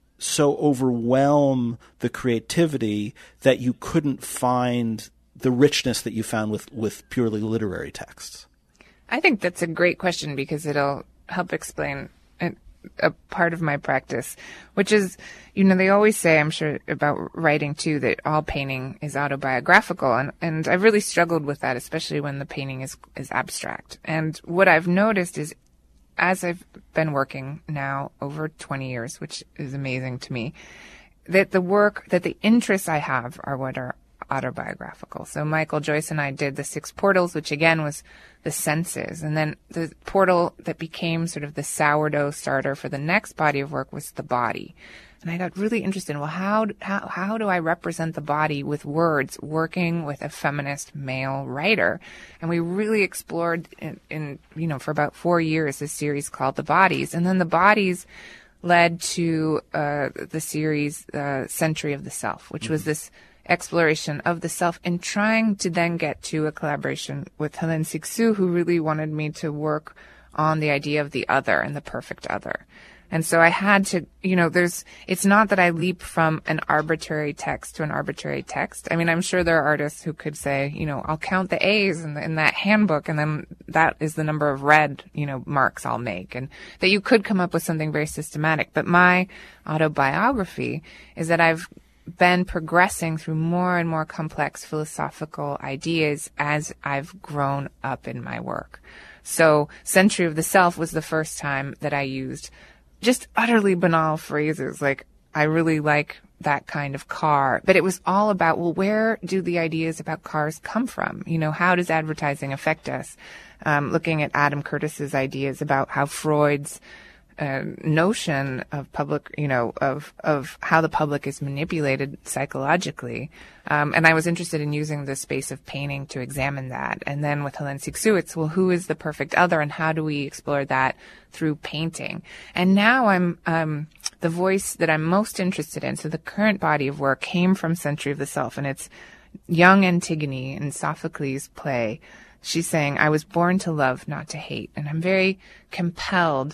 so overwhelm the creativity that you couldn't find the richness that you found with, with purely literary texts? I think that's a great question because it'll help explain it. A part of my practice, which is, you know, they always say, I'm sure about writing too, that all painting is autobiographical. And, and I've really struggled with that, especially when the painting is, is abstract. And what I've noticed is, as I've been working now over twenty years, which is amazing to me, that the work, that the interests I have are what are autobiographical. So Michael Joyce and I did The Six Portals, which again was the senses. And then the portal that became sort of the sourdough starter for the next body of work was the body. And I got really interested in, well, how, how, how do I represent the body with words, working with a feminist male writer? And we really explored in, in you know, for about four years, this series called The Bodies. And then The Bodies led to uh, the series uh, Century of the Self, which mm-hmm. was this exploration of the self, and trying to then get to a collaboration with Hélène Cixous, who really wanted me to work on the idea of the other and the perfect other. And so I had to, you know, there's, it's not that I leap from an arbitrary text to an arbitrary text. I mean, I'm sure there are artists who could say, you know, I'll count the A's in, the, in that handbook, and then that is the number of red, you know, marks I'll make, and that you could come up with something very systematic. But my autobiography is that I've been progressing through more and more complex philosophical ideas as I've grown up in my work. So Century of the Self was the first time that I used just utterly banal phrases like, I really like that kind of car. But it was all about, well, where do the ideas about cars come from? You know, how does advertising affect us? Um, looking at Adam Curtis's ideas about how Freud's Uh, notion of public, you know, of of how the public is manipulated psychologically. Um, and I was interested in using the space of painting to examine that. And then with Hélène Cixous, it's, well, who is the perfect other, and how do we explore that through painting? And now I'm, um, the voice that I'm most interested in, so the current body of work came from Century of the Self, and it's young Antigone in Sophocles' play. She's saying, I was born to love, not to hate. And I'm very compelled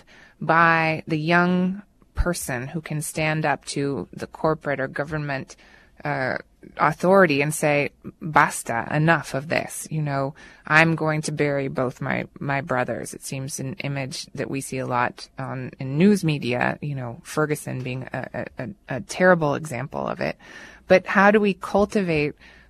by the young person who can stand up to the corporate or government uh, authority and say, basta, enough of this. You know, I'm going to bury both my, my brothers. It seems an image that we see a lot on in news media, you know, Ferguson being a, a, a terrible example of it. But how do we cultivate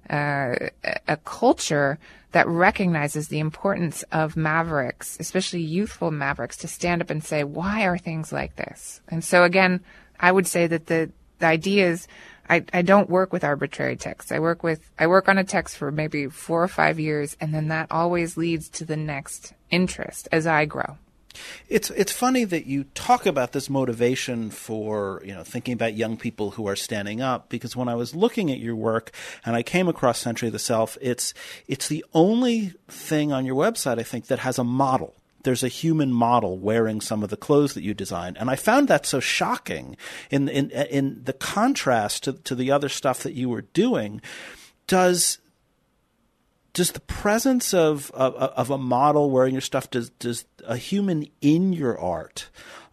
uh, a culture that recognizes the importance of mavericks, especially youthful mavericks, to stand up and say, why are things like this? And so again, I would say that the, the idea is, I, I don't work with arbitrary texts. I work with, I work on a text for maybe four or five years, and then that always leads to the next interest as I grow. It's it's funny that you talk about this motivation for, you know, thinking about young people who are standing up, because when I was looking at your work and I came across Century of the Self, it's it's the only thing on your website, I think, that has a model. There's a human model wearing some of the clothes that you designed, and I found that so shocking in in in the contrast to to the other stuff that you were doing. Does does the presence of, of of a model wearing your stuff, does does a human in your art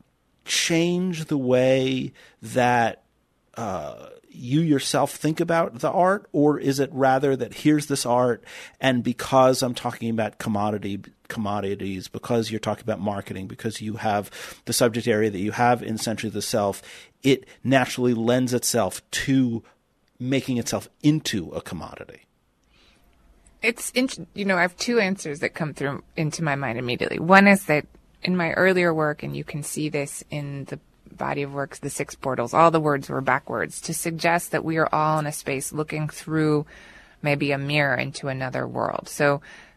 change the way that uh, you yourself think about the art, or is it rather that here's this art, and because I'm talking about commodity commodities, because you're talking about marketing, because you have the subject area that you have in Century of the Self, it naturally lends itself to making itself into a commodity? It's, you know, I have two answers that come through into my mind immediately. One is that in my earlier work, and you can see this in the body of works, The Six Portals, all the words were backwards to suggest that we are all in a space looking through maybe a mirror into another world. So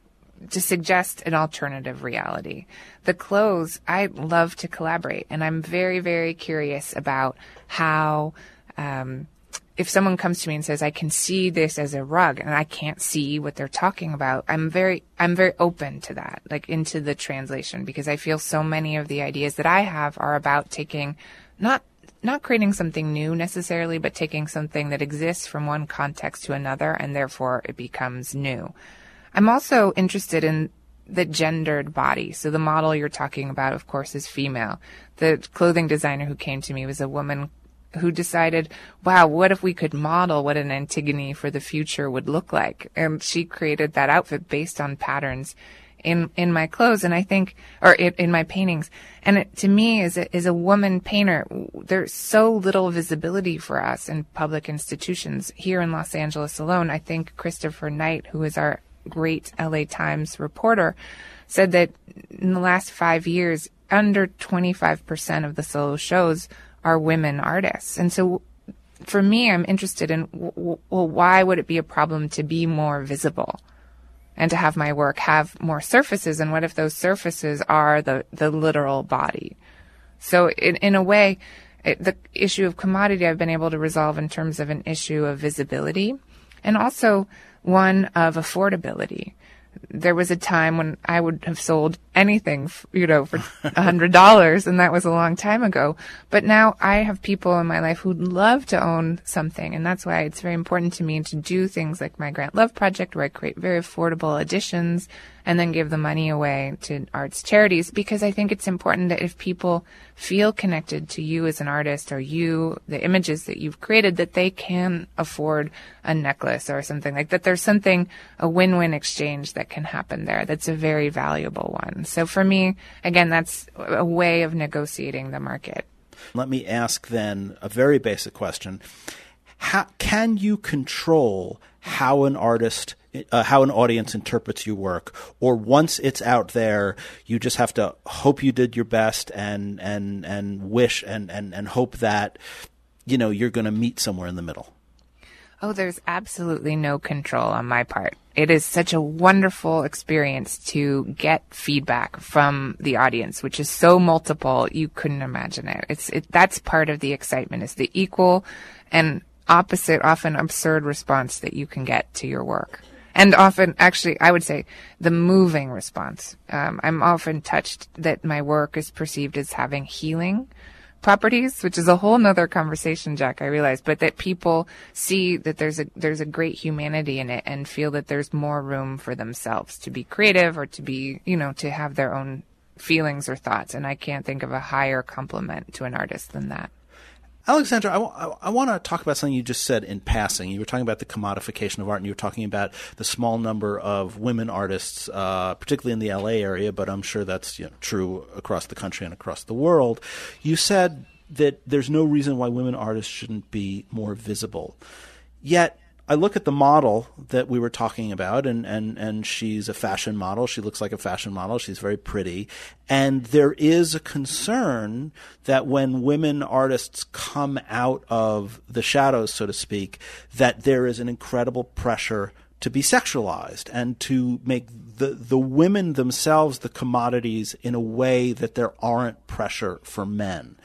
to suggest an alternative reality. The clothes, I love to collaborate, and I'm very, very curious about how, um, if someone comes to me and says, I can see this as a rug and I can't see what they're talking about, I'm very, I'm very open to that, like into the translation, because I feel so many of the ideas that I have are about taking, not, not creating something new necessarily, but taking something that exists from one context to another, and therefore it becomes new. I'm also interested in the gendered body. So the model you're talking about, of course, is female. The clothing designer who came to me was a woman who decided, wow, what if we could model what an Antigone for the future would look like? And she created that outfit based on patterns in, in my clothes. And I think, or in, in my paintings. And it, to me, as a, as a woman painter, there's so little visibility for us in public institutions. Here in Los Angeles alone, I think Christopher Knight, who is our great L A Times reporter, said that in the last five years, under twenty-five percent of the solo shows are women artists. And so for me, I'm interested in, well, why would it be a problem to be more visible and to have my work have more surfaces? And what if those surfaces are the, the literal body? So in, in a way, it, the issue of commodity I've been able to resolve in terms of an issue of visibility, and also one of affordability. There was a time when I would have sold anything, you know, for a hundred dollars, and that was a long time ago. But now I have people in my life who'd love to own something, and that's why it's very important to me to do things like my Grant Love Project, where I create very affordable editions and then give the money away to arts charities, because I think it's important that if people feel connected to you as an artist, or you, the images that you've created, that they can afford a necklace or something like that. There's something, a win-win exchange that can happen there that's a very valuable one. So for me, again, that's a way of negotiating the market. Let me ask then a very basic question. How, can you control how an artist, uh, how an audience interprets your work? Or once it's out there, you just have to hope you did your best and, and, and wish and, and, and hope that, you know, you're going to meet somewhere in the middle? Oh, there's absolutely no control on my part. It is such a wonderful experience to get feedback from the audience, which is so multiple you couldn't imagine it. It's it, that's part of the excitement, is the equal and opposite, often absurd response that you can get to your work. And often, actually, I would say the moving response. Um, I'm often touched that my work is perceived as having healing properties, which is a whole nother conversation, Jack, I realize, but that people see that there's a there's a great humanity in it and feel that there's more room for themselves to be creative, or to be, you know, to have their own feelings or thoughts. And I can't think of a higher compliment to an artist than that. Alexandra, I, w- I want to talk about something you just said in passing. You were talking about the commodification of art, and you were talking about the small number of women artists, uh, particularly in the L A area, but I'm sure that's, you know, true across the country and across the world. You said that there's no reason why women artists shouldn't be more visible. Yet I look at the model that we were talking about, and, and, and she's a fashion model. She looks like a fashion model. She's very pretty. And there is a concern that when women artists come out of the shadows, so to speak, that there is an incredible pressure to be sexualized and to make the, the women themselves the commodities in a way that there aren't pressure for men.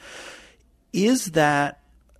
Is that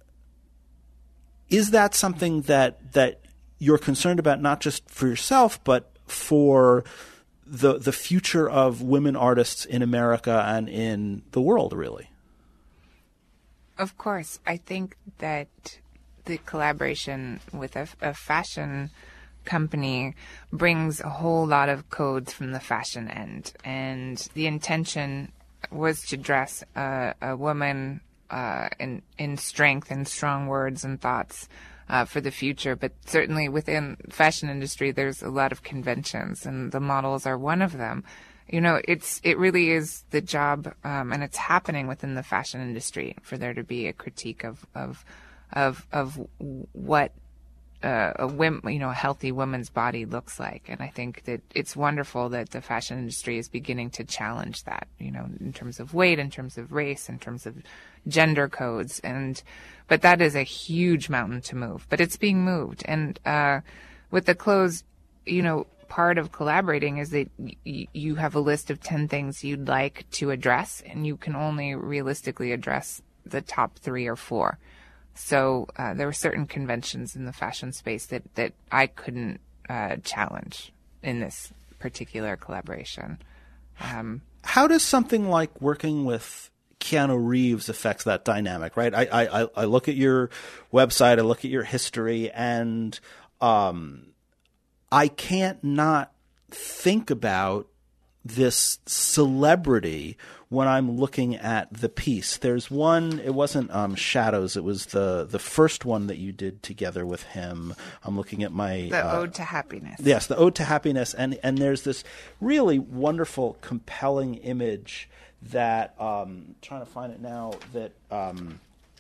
Is that something that that you're concerned about, not just for yourself, but for the the future of women artists in America and in the world, really? Of course. I think that the collaboration with a, a fashion company brings a whole lot of codes from the fashion end, and the intention was to dress uh, a woman uh, in in strength and strong words and thoughts uh, for the future. But certainly within the fashion industry, there's a lot of conventions, and the models are one of them. You know, it's it really is the job, um, and it's happening within the fashion industry for there to be a critique of of of of what uh, a wim, you know, a healthy woman's body looks like. And I think that it's wonderful that the fashion industry is beginning to challenge that, you know, in terms of weight, in terms of race, in terms of gender codes. And but that is a huge mountain to move. But it's being moved, and uh, with the clothes, you know. Part of collaborating is that y- you have a list of ten things you'd like to address, and you can only realistically address the top three or four. So uh, there were certain conventions in the fashion space that, that I couldn't uh, challenge in this particular collaboration. Um, How does something like working with Keanu Reeves affect that dynamic, right? I, I, I look at your website, I look at your history, and um, I can't not think about this celebrity when I'm looking at the piece. There's one, it wasn't um, Shadows, it was the the first one that you did together with him. I'm looking at my... The uh, Ode to Happiness. Yes, the Ode to Happiness. And, and there's this really wonderful, compelling image that, um, I'm trying to find it now, that... Um,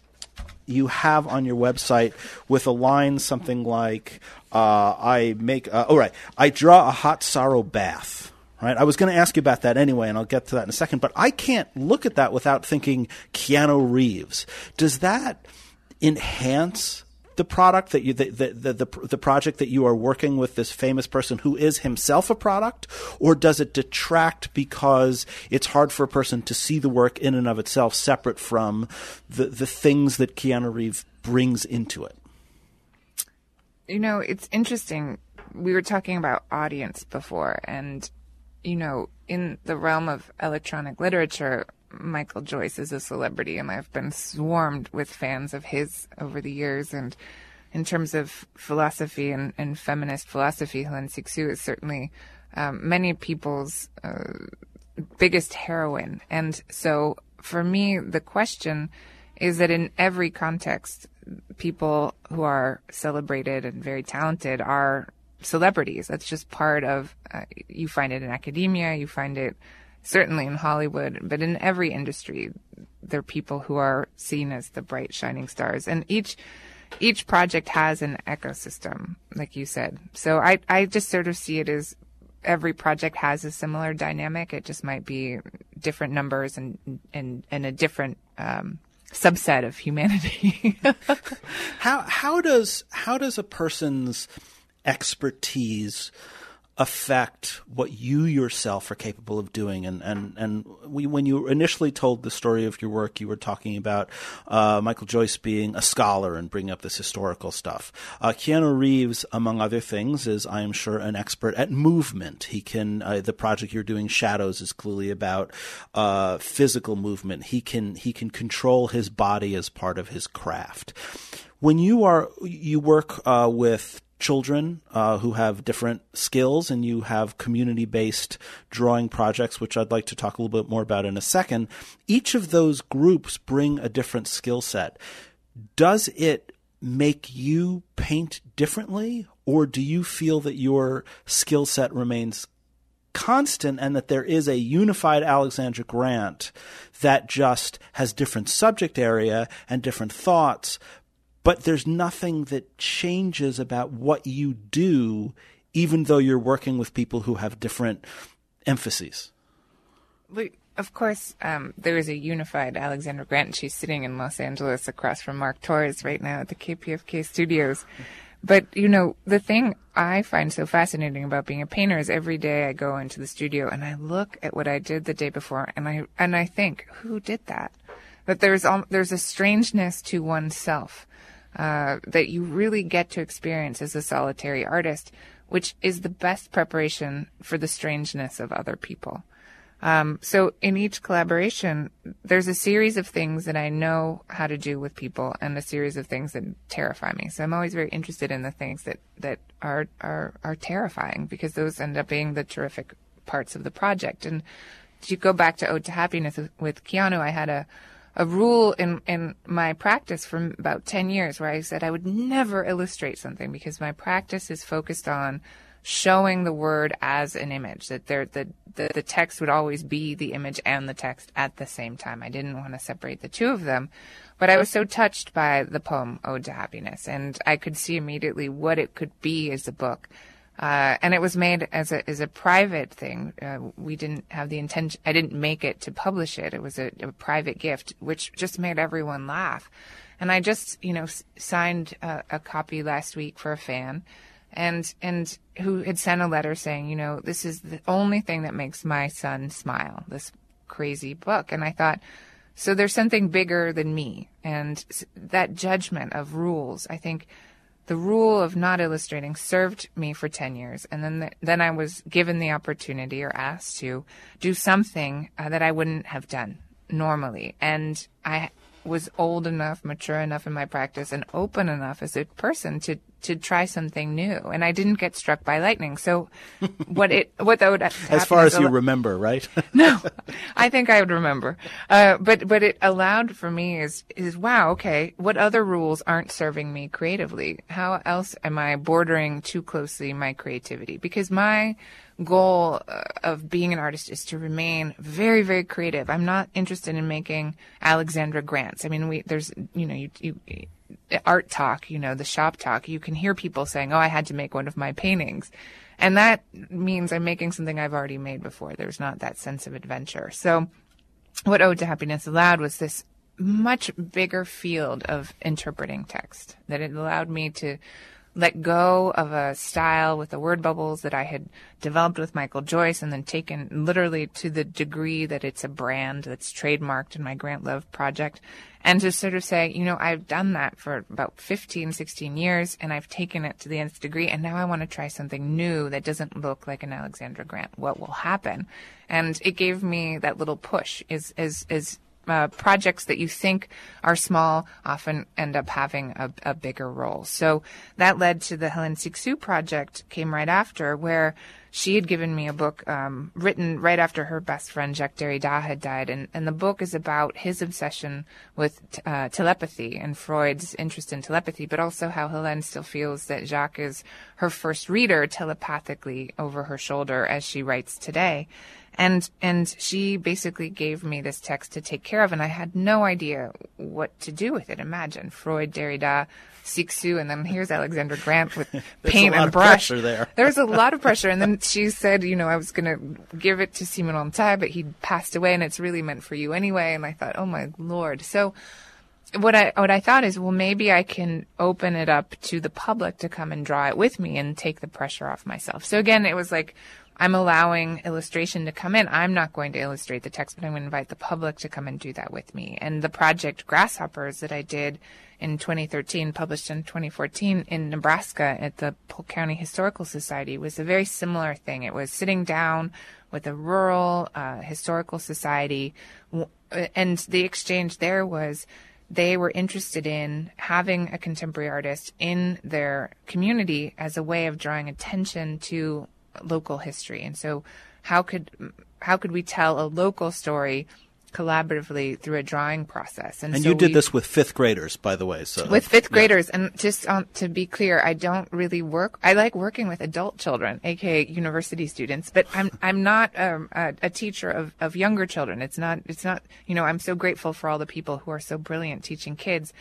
you have on your website with a line something like, uh, I make, uh, oh, right, I draw a hot sorrow bath, right? I was going to ask you about that anyway, and I'll get to that in a second, but I can't look at that without thinking Keanu Reeves. Does that enhance the product that you, the, the, the, the, the project that you are working with this famous person who is himself a product, or does it detract because it's hard for a person to see the work in and of itself separate from the, the things that Keanu Reeves brings into it? You know, it's interesting. We were talking about audience before, and, you know, in the realm of electronic literature, Michael Joyce is a celebrity, and I've been swarmed with fans of his over the years. And in terms of philosophy and, and feminist philosophy, Hélène Cixous is certainly um, many people's uh, biggest heroine. And so for me, the question is that in every context, people who are celebrated and very talented are celebrities. That's just part of, uh, you find it in academia, you find it certainly in Hollywood, but in every industry, there are people who are seen as the bright, shining stars. And each each project has an ecosystem, like you said. So I, I just sort of see it as every project has a similar dynamic. It just might be different numbers and and, and a different um, subset of humanity. how how does how does a person's expertise affect what you yourself are capable of doing? And and and we, when you initially told the story of your work, you were talking about uh, Michael Joyce being a scholar and bringing up this historical stuff. Uh, Keanu Reeves, among other things, is, I am sure, an expert at movement. He can uh, the project you're doing, Shadows, is clearly about uh, physical movement. He can he can control his body as part of his craft. When you are you work uh, with children uh, who have different skills, and you have community-based drawing projects, which I'd like to talk a little bit more about in a second. Each of those groups bring a different skill set. Does it make you paint differently, or do you feel that your skill set remains constant and that there is a unified Alexandra Grant that just has different subject area and different thoughts, but there's nothing that changes about what you do, even though you're working with people who have different emphases? We, of course, um, there is a unified Alexandra Grant. She's sitting in Los Angeles across from Mark Torres right now at the K P F K studios. But, you know, the thing I find so fascinating about being a painter is every day I go into the studio and I look at what I did the day before, and I and I think, who did that? That there's um, there's a strangeness to oneself uh, that you really get to experience as a solitary artist, which is the best preparation for the strangeness of other people. Um, so in each collaboration, there's a series of things that I know how to do with people and a series of things that terrify me. So I'm always very interested in the things that, that are, are, are terrifying, because those end up being the terrific parts of the project. And to go back to Ode to Happiness with, with Keanu, I had a, a rule in, in my practice for about ten years where I said I would never illustrate something, because my practice is focused on showing the word as an image, that there, the, the, the text would always be the image and the text at the same time. I didn't want to separate the two of them, but I was so touched by the poem Ode to Happiness, and I could see immediately what it could be as a book. Uh, and it was made as a, as a private thing. Uh, we didn't have the intention, I didn't make it to publish it. It was a, a private gift, which just made everyone laugh. And I just, you know, s- signed a, a copy last week for a fan, and and who had sent a letter saying, you know, this is the only thing that makes my son smile, this crazy book. And I thought, so there's something bigger than me. And that judgment of rules, I think the rule of not illustrating served me for ten years. And then the, then I was given the opportunity, or asked to do something uh, that I wouldn't have done normally. And I was old enough, mature enough in my practice, and open enough as a person to to try something new, and I didn't get struck by lightning. So, what it what that would as far as you al- remember, right? No, I think I would remember. Uh, but but it allowed for me is is wow, okay, what other rules aren't serving me creatively? How else am I bordering too closely my creativity? Because my goal uh, of being an artist is to remain very, very creative. I'm not interested in making Alexandra Grants. I mean, we there's you know you. you art talk, you know, the shop talk, you can hear people saying, oh, I had to make one of my paintings. And that means I'm making something I've already made before. There's not that sense of adventure. So what Ode to Happiness allowed was this much bigger field of interpreting text, that it allowed me to let go of a style with the word bubbles that I had developed with Michael Joyce, and then taken literally to the degree that it's a brand that's trademarked in my Grant Love project, and to sort of say, you know, I've done that for about fifteen, sixteen years, and I've taken it to the nth degree, and now I want to try something new that doesn't look like an Alexandra Grant. What will happen? And it gave me that little push, is, is, is, Uh, projects that you think are small often end up having a, a bigger role. So that led to the Helen Sixou project, came right after, where she had given me a book um, written right after her best friend Jacques Derrida had died. And, and the book is about his obsession with uh, telepathy and Freud's interest in telepathy, but also how Helen still feels that Jacques is her first reader telepathically over her shoulder as she writes today. And and she basically gave me this text to take care of, and I had no idea what to do with it. Imagine Freud, Derrida, Sixou, and then here's Alexandra Grant with paint and brush. There. There was a lot of pressure. And then she said, you know, I was going to give it to Simon Ontai, but he passed away, and it's really meant for you anyway. And I thought, oh my Lord. So what I what I thought is, well, maybe I can open it up to the public to come and draw it with me and take the pressure off myself. So again, it was like, I'm allowing illustration to come in. I'm not going to illustrate the text, but I'm going to invite the public to come and do that with me. And the project Grasshoppers that I did in twenty thirteen, published in twenty fourteen in Nebraska at the Polk County Historical Society, was a very similar thing. It was sitting down with a rural uh, historical society, and the exchange there was they were interested in having a contemporary artist in their community as a way of drawing attention to local history. And so how could how could we tell a local story collaboratively through a drawing process? And, and so you did we, this with fifth graders, by the way. So with fifth yeah. graders. And just um, to be clear, I don't really work. I like working with adult children, aka university students, but I'm I'm not um, a, a teacher of, of younger children. It's not it's not you know I'm so grateful for all the people who are so brilliant teaching kids.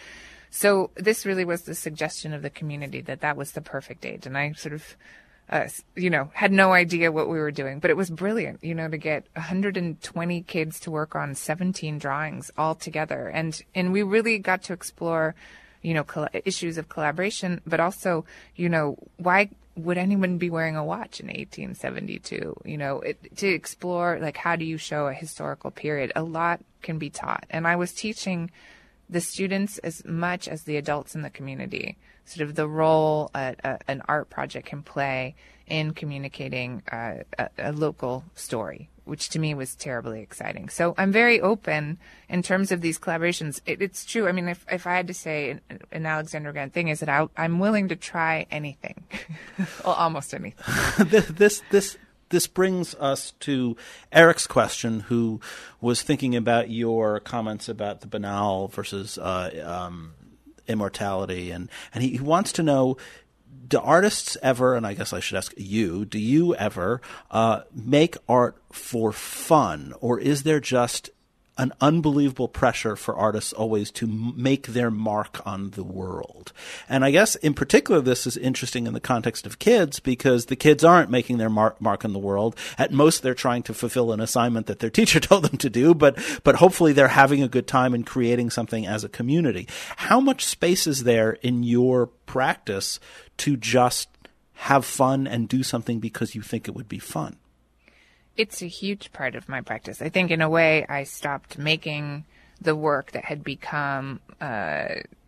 So this really was the suggestion of the community that that was the perfect age, and I sort of. Uh, you know, had no idea what we were doing, but it was brilliant, you know, to get one hundred twenty kids to work on seventeen drawings all together. And, and we really got to explore, you know, coll- issues of collaboration, but also, you know, why would anyone be wearing a watch in eighteen seventy-two? You know, it, to explore, like, how do you show a historical period? A lot can be taught. And I was teaching the students as much as the adults in the community, sort of the role a, a, an art project can play in communicating uh, a, a local story which to me was terribly exciting. So I'm very open in terms of these collaborations. It, it's true. I mean, if, if I had to say an, an Alexander Grant thing is that I, I'm willing to try anything, well, almost anything. this, this, this, this brings us to Eric's question, who was thinking about your comments about the banal versus uh, um, immortality, and, and he, he wants to know, do artists ever, and I guess I should ask you, do you ever uh, make art for fun, or is there just an unbelievable pressure for artists always to m- make their mark on the world? And I guess in particular this is interesting in the context of kids, because the kids aren't making their mar- mark on the world. At most they're trying to fulfill an assignment that their teacher told them to do, but but hopefully they're having a good time and creating something as a community. How much space is there in your practice to just have fun and do something because you think it would be fun? It's a huge part of my practice. I think in a way I stopped making the work that had become uh,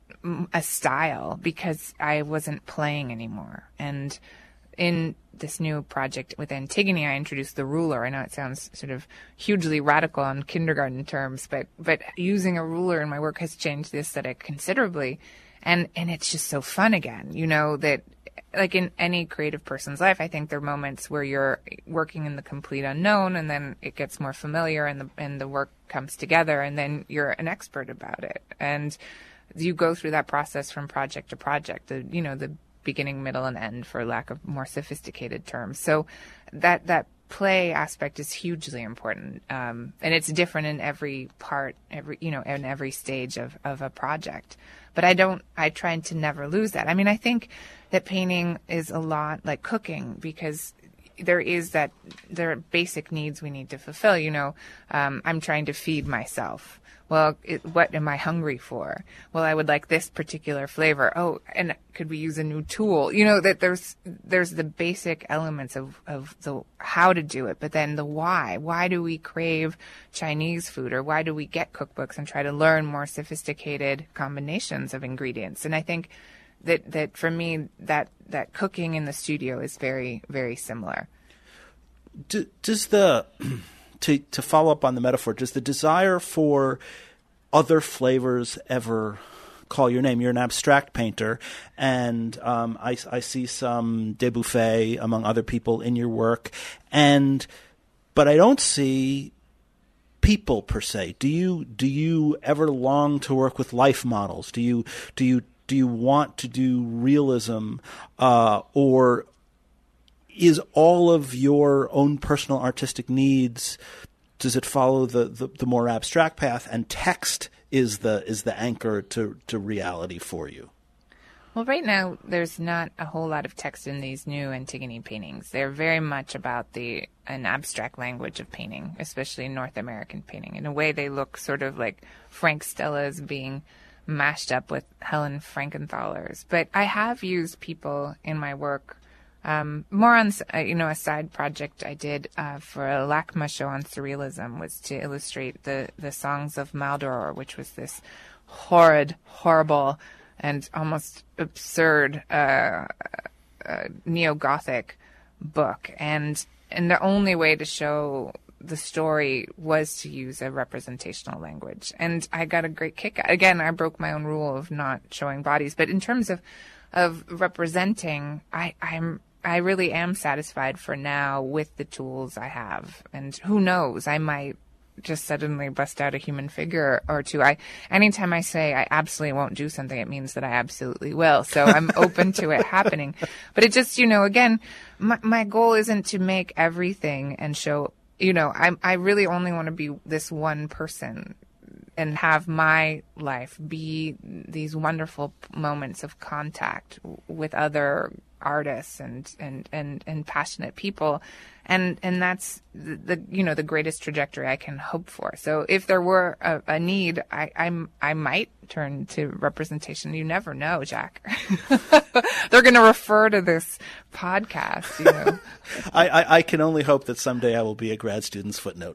a style because I wasn't playing anymore. And in this new project with Antigone, I introduced the ruler. I know it sounds sort of hugely radical on kindergarten terms, but but using a ruler in my work has changed the aesthetic considerably. And and it's just so fun again, you know, that like in any creative person's life, I think there are moments where you're working in the complete unknown, and then it gets more familiar, and the and the work comes together, and then you're an expert about it. And you go through that process from project to project, the you know, the beginning, middle, and end, for lack of more sophisticated terms. So that that play aspect is hugely important, um, and it's different in every part, every you know, in every stage of of a project. But I don't, I try to never lose that. I mean, I think that painting is a lot like cooking, because there is that, there are basic needs we need to fulfill. You know, um, I'm trying to feed myself. Well, it, what am I hungry for? Well, I would like this particular flavor. Oh, and could we use a new tool? You know, that there's there's the basic elements of, of the how to do it, but then the why. Why do we crave Chinese food, or why do we get cookbooks and try to learn more sophisticated combinations of ingredients? And I think that, that for me, that, that cooking in the studio is very, very similar. Do, does the... To to follow up on the metaphor, does the desire for other flavors ever call your name? You're an abstract painter, and um, I, I see some Dubuffet among other people in your work, and but I don't see people per se. Do you do you ever long to work with life models? Do you do you do you want to do realism, uh, or is all of your own personal artistic needs, does it follow the, the, the more abstract path, and text is the is the anchor to, to reality for you? Well, right now there's not a whole lot of text in these new Antigone paintings. They're very much about the an abstract language of painting, especially North American painting. In a way, they look sort of like Frank Stella's being mashed up with Helen Frankenthaler's. But I have used people in my work. Um, more on, uh, you know, a side project I did uh, for a LACMA show on surrealism was to illustrate the, the Songs of Maldoror, which was this horrid, horrible, and almost absurd uh, uh, neo-Gothic book. And and the only way to show the story was to use a representational language. And I got a great kick out. Again, I broke my own rule of not showing bodies. But in terms of of representing, I, I'm I really am satisfied for now with the tools I have. And who knows, I might just suddenly bust out a human figure or two. I anytime I say I absolutely won't do something, it means that I absolutely will. So I'm open to it happening. But it just, you know, again, my, my goal isn't to make everything and show, you know, I I really only want to be this one person and have my life be these wonderful moments of contact with other artists and, and, and, and passionate people. And, and that's the, the, you know, the greatest trajectory I can hope for. So if there were a, a need, I, I'm, I might turn to representation. You never know, Jack. They're going to refer to this podcast, you know. I, I, I can only hope that someday I will be a grad student's footnote.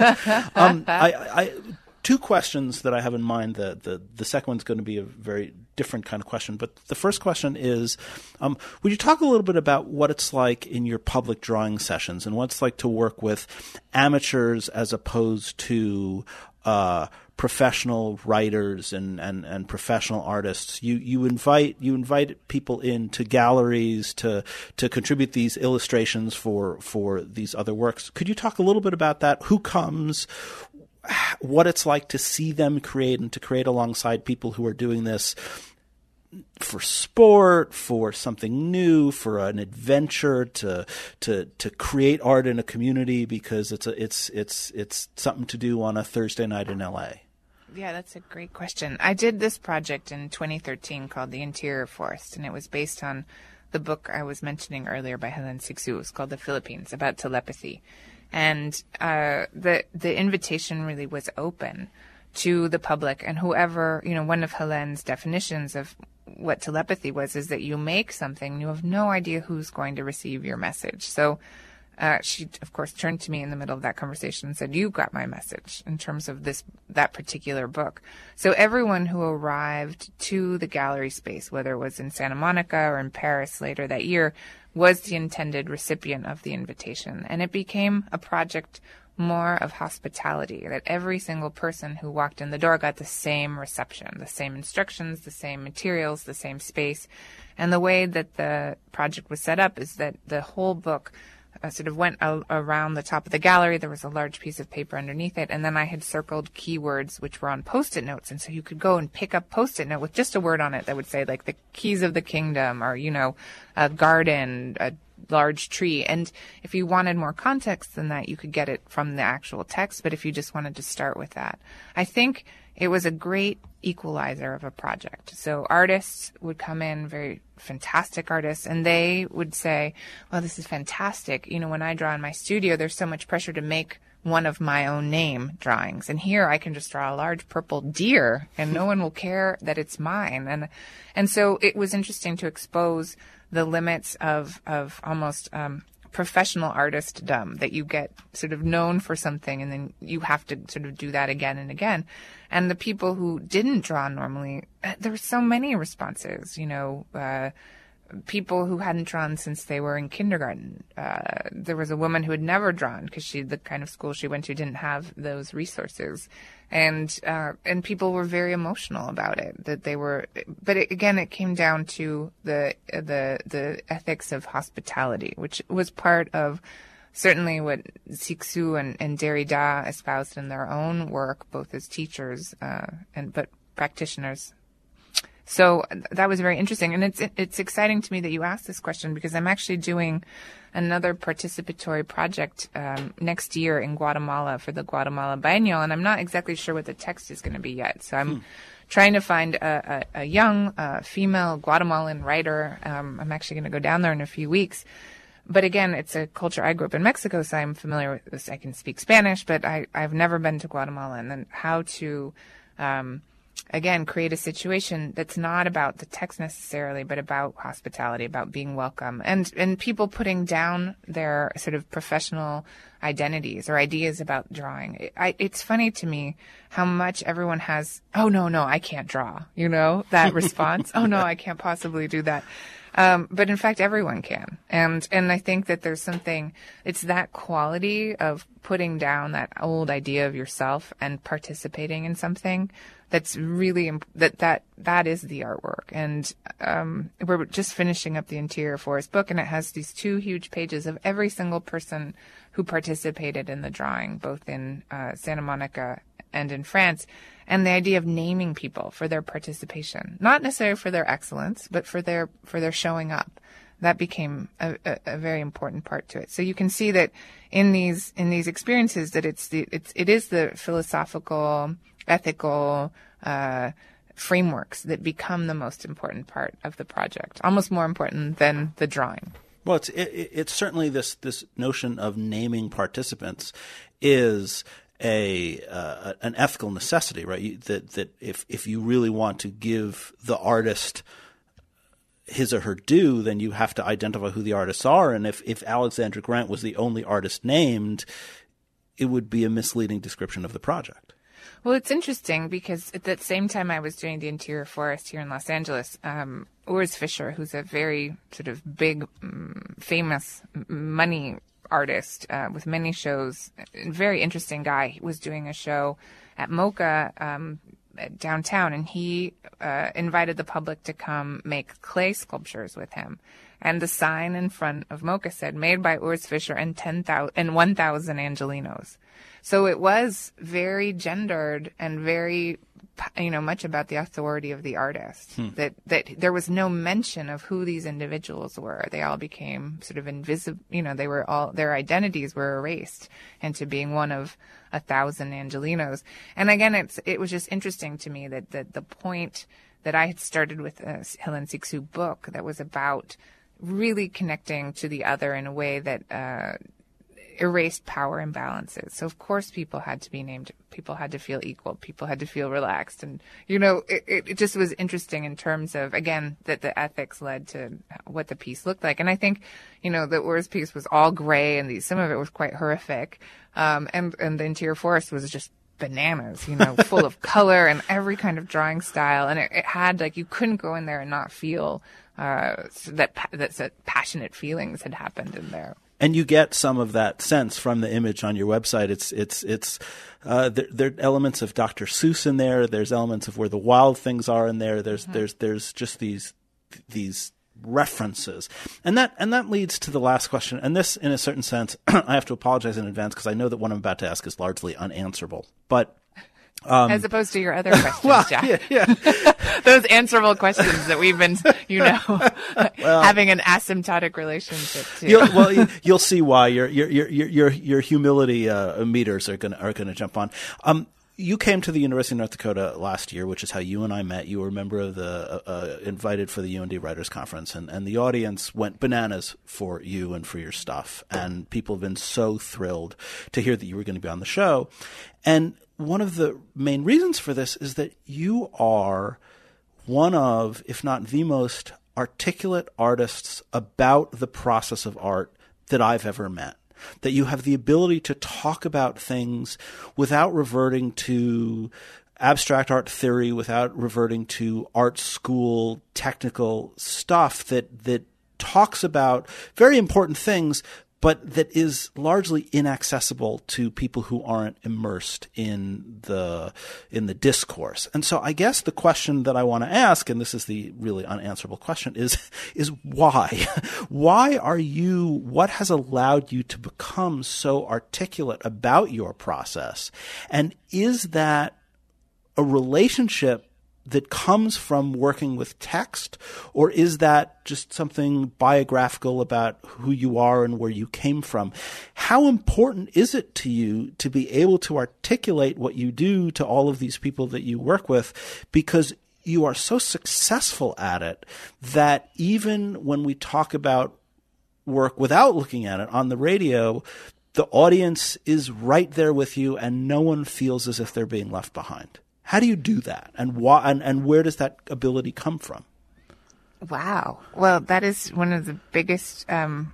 um, I, I, two questions that I have in mind. The, the, the second one's going to be a very different kind of question. But the first question is, um, would you talk a little bit about what it's like in your public drawing sessions and what it's like to work with amateurs as opposed to uh, professional writers and, and, and professional artists? You you invite you invite people into galleries to to contribute these illustrations for for these other works. Could you talk a little bit about that? Who comes? What it's like to see them create and to create alongside people who are doing this for sport, for something new, for an adventure, to to to create art in a community because it's a, it's it's it's something to do on a Thursday night in L A. Yeah, that's a great question. I did this project in twenty thirteen called The Interior Forest, and it was based on the book I was mentioning earlier by Hélène Cixous. It's called The Philippines, about telepathy. And uh, the the invitation really was open to the public, and whoever, you know, one of Hélène's definitions of what telepathy was is that you make something and you have no idea who's going to receive your message. So uh, she, of course, turned to me in the middle of that conversation and said, "You got my message," in terms of this that particular book. So everyone who arrived to the gallery space, whether it was in Santa Monica or in Paris later that year, was the intended recipient of the invitation. And it became a project more of hospitality, that every single person who walked in the door got the same reception, the same instructions, the same materials, the same space. And the way that the project was set up is that the whole book uh, sort of went a- around the top of the gallery. There was a large piece of paper underneath it, and then I had circled keywords which were on Post-it notes, and so you could go and pick up Post-it note with just a word on it that would say, like, the keys of the kingdom, or, you know, a garden, a large tree. And if you wanted more context than that, you could get it from the actual text, but if you just wanted to start with that, I think it was a great equalizer of a project. So artists would come in, very fantastic artists, and they would say, well, this is fantastic. You know, when I draw in my studio, there's so much pressure to make one of my own name drawings. And here I can just draw a large purple deer and no one will care that it's mine. And and so it was interesting to expose the limits of, of almost um, professional artistdom, that you get sort of known for something and then you have to sort of do that again and again. And the people who didn't draw normally, there were so many responses, you know, uh, people who hadn't drawn since they were in kindergarten. Uh, there was a woman who had never drawn because she, the kind of school she went to didn't have those resources. And, uh, and people were very emotional about it, that they were, but it, again, it came down to the, the, the ethics of hospitality, which was part of certainly what Cixous and, and Derrida espoused in their own work, both as teachers, uh, and, but practitioners. So that was very interesting. And it's it's exciting to me that you asked this question, because I'm actually doing another participatory project um, next year in Guatemala for the Guatemala Biennial, and I'm not exactly sure what the text is going to be yet. So I'm hmm. trying to find a, a, a young uh, female Guatemalan writer. Um, I'm actually going to go down there in a few weeks. But again, it's a culture. I grew up in Mexico, so I'm familiar with this. I can speak Spanish, but I, I've never been to Guatemala. And then how to... Um, Again, create a situation that's not about the text necessarily, but about hospitality, about being welcome, and and people putting down their sort of professional identities or ideas about drawing. It, I, it's funny to me how much everyone has, oh, no, no, I can't draw, you know, that response. Oh, no, I can't possibly do that. Um, but in fact, everyone can. And, and I think that there's something, it's that quality of putting down that old idea of yourself and participating in something that's really, imp- that, that, that is the artwork. And, um, we're just finishing up the Interior Forest book, and it has these two huge pages of every single person who participated in the drawing, both in, uh, Santa Monica and in France. And the idea of naming people for their participation, not necessarily for their excellence, but for their for their showing up, that became a, a, a very important part to it. So you can see that in these in these experiences that it's the it's it is the philosophical, ethical uh, frameworks that become the most important part of the project, almost more important than the drawing. Well, it's it, it's certainly this this notion of naming participants is a uh, an ethical necessity, right? You, that that if if you really want to give the artist his or her due, then you have to identify who the artists are. And if if Alexandra Grant was the only artist named, it would be a misleading description of the project. Well, it's interesting because at that same time I was doing the interior forest here in Los Angeles, um, Urs Fischer, who's a very sort of big, um, famous money artist uh, with many shows, very interesting guy, he was doing a show at MoCA um, downtown, and he uh, invited the public to come make clay sculptures with him. And the sign in front of MoCA said, made by Urs Fischer and ten thousand and one thousand Angelinos. So it was very gendered and very, you know, much about the authority of the artist. Hmm. That that there was no mention of who these individuals were. They all became sort of invisible. You know, they were all their identities were erased into being one of a thousand Angelinos. And again, it's it was just interesting to me that that the point that I had started with a Helen Sixu book that was about really connecting to the other in a way that uh, erased power imbalances. So of course people had to be named, people had to feel equal, people had to feel relaxed. And, you know, it, it just was interesting in terms of, again, that the ethics led to what the piece looked like. And I think, you know, the Urs piece was all gray and the, some of it was quite horrific. Um, and, and the interior forest was just bananas, you know, full of color and every kind of drawing style. And it, it had, like, you couldn't go in there and not feel uh, that, that, that passionate feelings had happened in there. And you get some of that sense from the image on your website. It's it's it's uh, there, there are elements of Doctor Seuss in there. There's elements of where the wild things are in there. There's mm-hmm. there's there's just these these references, and that and that leads to the last question. And this, in a certain sense, I have to apologize in advance because I know that what I'm about to ask is largely unanswerable, but. Um, As opposed to your other questions, well, Jack. Yeah, yeah. Those answerable questions that we've been, you know, well, having an asymptotic relationship to. You'll, well, you'll see why your your your your your humility uh, meters are going are going to jump on. Um, you came to the University of North Dakota last year, which is how you and I met. You were a member of the uh, uh, invited for the U N D Writers Conference, and, and the audience went bananas for you and for your stuff. And people have been so thrilled to hear that you were going to be on the show. And one of the main reasons for this is that you are one of, if not the most articulate artists about the process of art that I've ever met. That you have the ability to talk about things without reverting to abstract art theory, without reverting to art school technical stuff that that talks about very important things, but that is largely inaccessible to people who aren't immersed in the in the discourse. And so I guess the question that I want to ask, and this is the really unanswerable question, is is why? Why are you, what has allowed you to become so articulate about your process? And is that a relationship that comes from working with text, or is that just something biographical about who you are and where you came from? How important is it to you to be able to articulate what you do to all of these people that you work with, because you are so successful at it that even when we talk about work without looking at it on the radio, the audience is right there with you and no one feels as if they're being left behind? How do you do that, and why, and, and where does that ability come from? Wow. Well, that is one of the biggest um,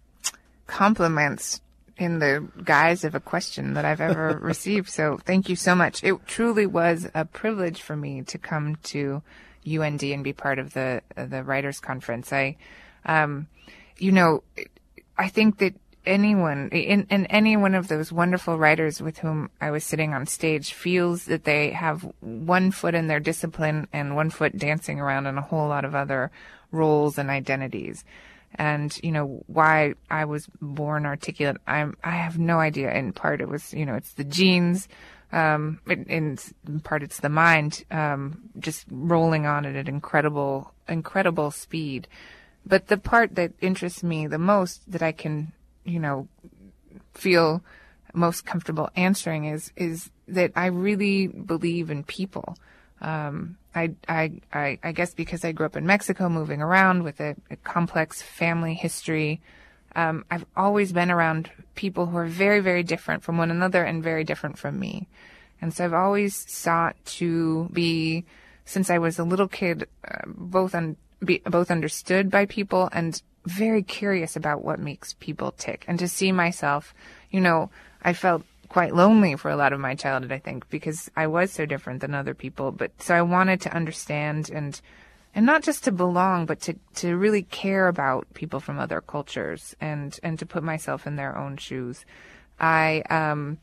compliments in the guise of a question that I've ever received. So thank you so much. It truly was a privilege for me to come to U N D and be part of the the Writers' Conference. I, um, you know, I think that anyone, in, in any one of those wonderful writers with whom I was sitting on stage feels that they have one foot in their discipline and one foot dancing around in a whole lot of other roles and identities. And, you know, why I was born articulate, I'm, I have no idea. In part, it was, you know, it's the genes. Um, in, in part, it's the mind, um, just rolling on at an incredible, incredible speed. But the part that interests me the most, that I can, you know, feel most comfortable answering is, is that I really believe in people. Um, I, I, I, I guess because I grew up in Mexico, moving around with a, a complex family history, um, I've always been around people who are very, very different from one another and very different from me. And so I've always sought to be, since I was a little kid, uh, both un, be, both understood by people and very curious about what makes people tick, and to see myself, you know, I felt quite lonely for a lot of my childhood, I think, because I was so different than other people. But so I wanted to understand and and not just to belong, but to, to really care about people from other cultures and, and to put myself in their own shoes. I, um,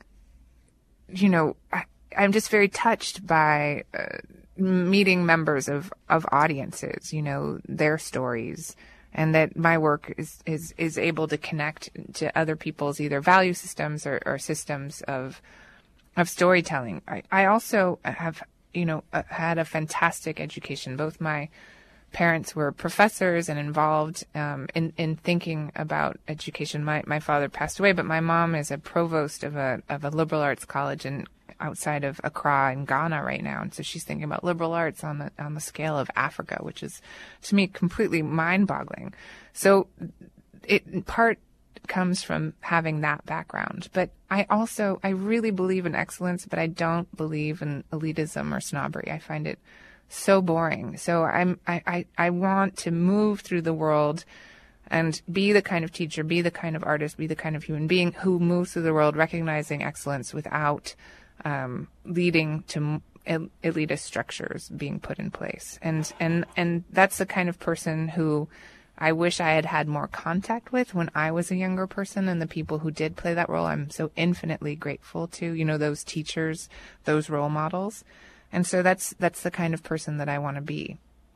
you know, I, I'm just very touched by uh, meeting members of, of audiences, you know, their stories, and that my work is, is, is able to connect to other people's either value systems or, or systems of of storytelling. I, I also have, you know, uh, had a fantastic education. Both my parents were professors and involved um, in, in thinking about education. My my father passed away, but my mom is a provost of a of a liberal arts college in outside of Accra in Ghana right now, and so she's thinking about liberal arts on the on the scale of Africa, which is to me completely mind-boggling. So it in part comes from having that background, but I also I really believe in excellence, but I don't believe in elitism or snobbery. I find it so boring. So I'm I I, I want to move through the world and be the kind of teacher, be the kind of artist, be the kind of human being who moves through the world recognizing excellence without Um, leading to el- elitist structures being put in place. And, and, and that's the kind of person who I wish I had had more contact with when I was a younger person, and the people who did play that role, I'm so infinitely grateful to, you know, those teachers, those role models. And so that's, that's the kind of person that I want to be.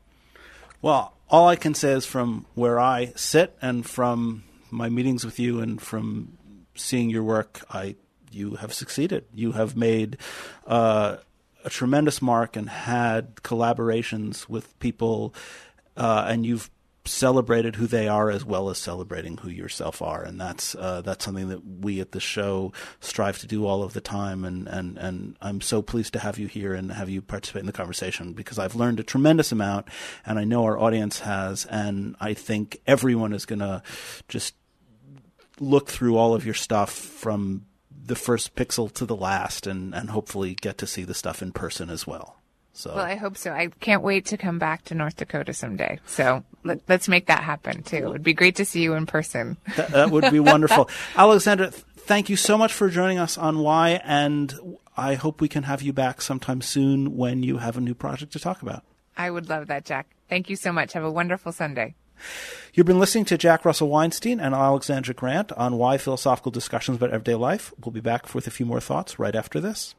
Well, all I can say is from where I sit and from my meetings with you and from seeing your work, I you have succeeded. You have made uh, a tremendous mark and had collaborations with people, uh, and you've celebrated who they are as well as celebrating who yourself are. And that's uh, that's something that we at the show strive to do all of the time. And, and, and I'm so pleased to have you here and have you participate in the conversation, because I've learned a tremendous amount, and I know our audience has, and I think everyone is going to just look through all of your stuff from the first pixel to the last, and, and hopefully get to see the stuff in person as well. So, well, I hope so. I can't wait to come back to North Dakota someday. So let, let's make that happen too. It'd be great to see you in person. That, that would be wonderful. Alexandra, th- thank you so much for joining us on Why, and I hope we can have you back sometime soon when you have a new project to talk about. I would love that, Jack. Thank you so much. Have a wonderful Sunday. You've been listening to Jack Russell Weinstein and Alexandra Grant on Why Philosophical Discussions About Everyday Life. We'll be back with a few more thoughts right after this.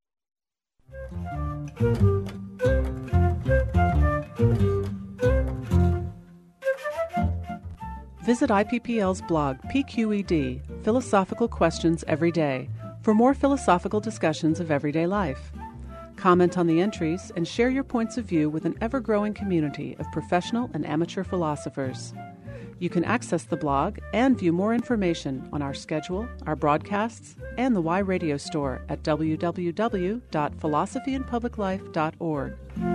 Visit I P P L's blog, P Q E D, Philosophical Questions Every Day, for more philosophical discussions of everyday life. Comment on the entries and share your points of view with an ever-growing community of professional and amateur philosophers. You can access the blog and view more information on our schedule, our broadcasts, and the Y Radio store at w w w dot philosophy in public life dot org.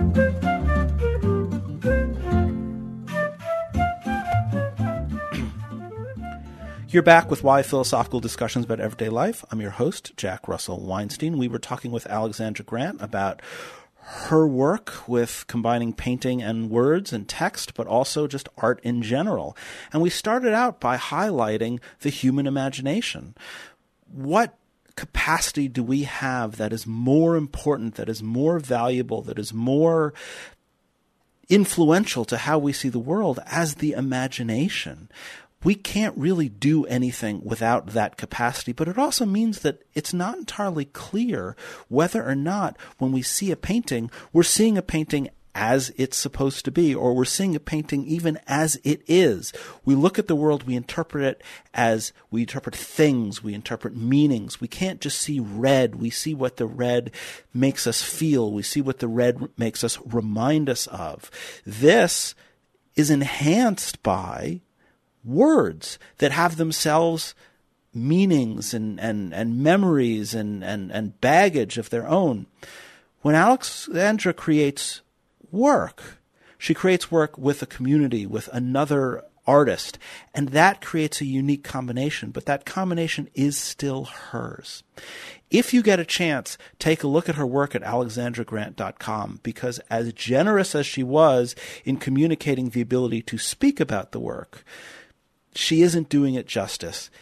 You're back with Why Philosophical Discussions About Everyday Life. I'm your host, Jack Russell Weinstein. We were talking with Alexandra Grant about her work with combining painting and words and text, but also just art in general. And we started out by highlighting the human imagination. What capacity do we have that is more important, that is more valuable, that is more influential to how we see the world as the imagination? We can't really do anything without that capacity, but it also means that it's not entirely clear whether or not when we see a painting, we're seeing a painting as it's supposed to be, or we're seeing a painting even as it is. We look at the world, we interpret it as we interpret things, we interpret meanings. We can't just see red. We see what the red makes us feel. We see what the red makes us remind us of. This is enhanced by words that have themselves meanings and, and, and memories and, and, and baggage of their own. When Alexandra creates work, she creates work with a community, with another artist, and that creates a unique combination, but that combination is still hers. If you get a chance, take a look at her work at alexandra grant dot com, because as generous as she was in communicating the ability to speak about the work, she isn't doing it justice.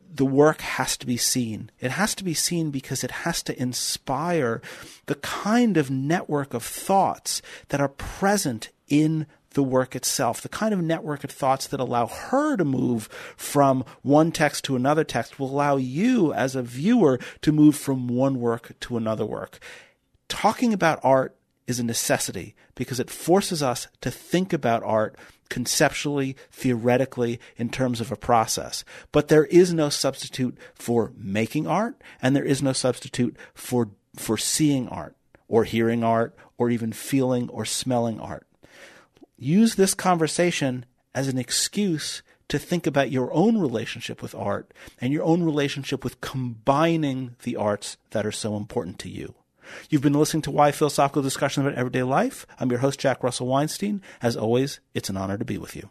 the work has to be seen. It has to be seen because it has to inspire the kind of network of thoughts that are present in the work itself, the kind of network of thoughts that allow her to move from one text to another text will allow you as a viewer to move from one work to another work. Talking about art is a necessity because it forces us to think about art conceptually, theoretically, in terms of a process. But there is no substitute for making art, and there is no substitute for for seeing art, or hearing art, or even feeling or smelling art. Use this conversation as an excuse to think about your own relationship with art and your own relationship with combining the arts that are so important to you. You've been listening to Why Philosophical Discussions About Everyday Life. I'm your host, Jack Russell Weinstein. As always, it's an honor to be with you.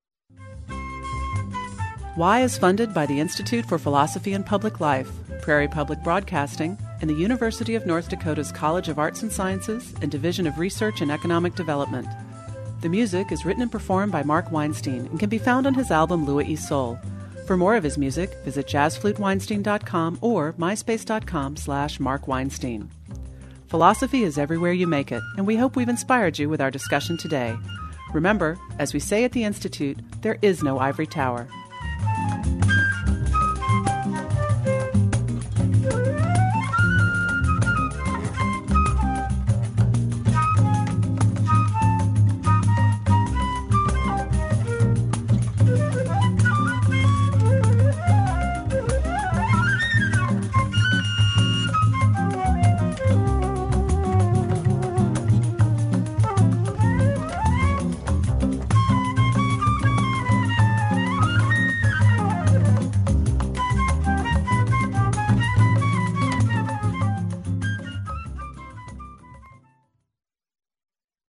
Why is funded by the Institute for Philosophy and Public Life, Prairie Public Broadcasting, and the University of North Dakota's College of Arts and Sciences and Division of Research and Economic Development. The music is written and performed by Mark Weinstein and can be found on his album Louis E. Soul. For more of his music, visit jazz flute weinstein dot com or myspace.com slash Mark Weinstein. Philosophy is everywhere you make it, and we hope we've inspired you with our discussion today. Remember, as we say at the Institute, there is no ivory tower.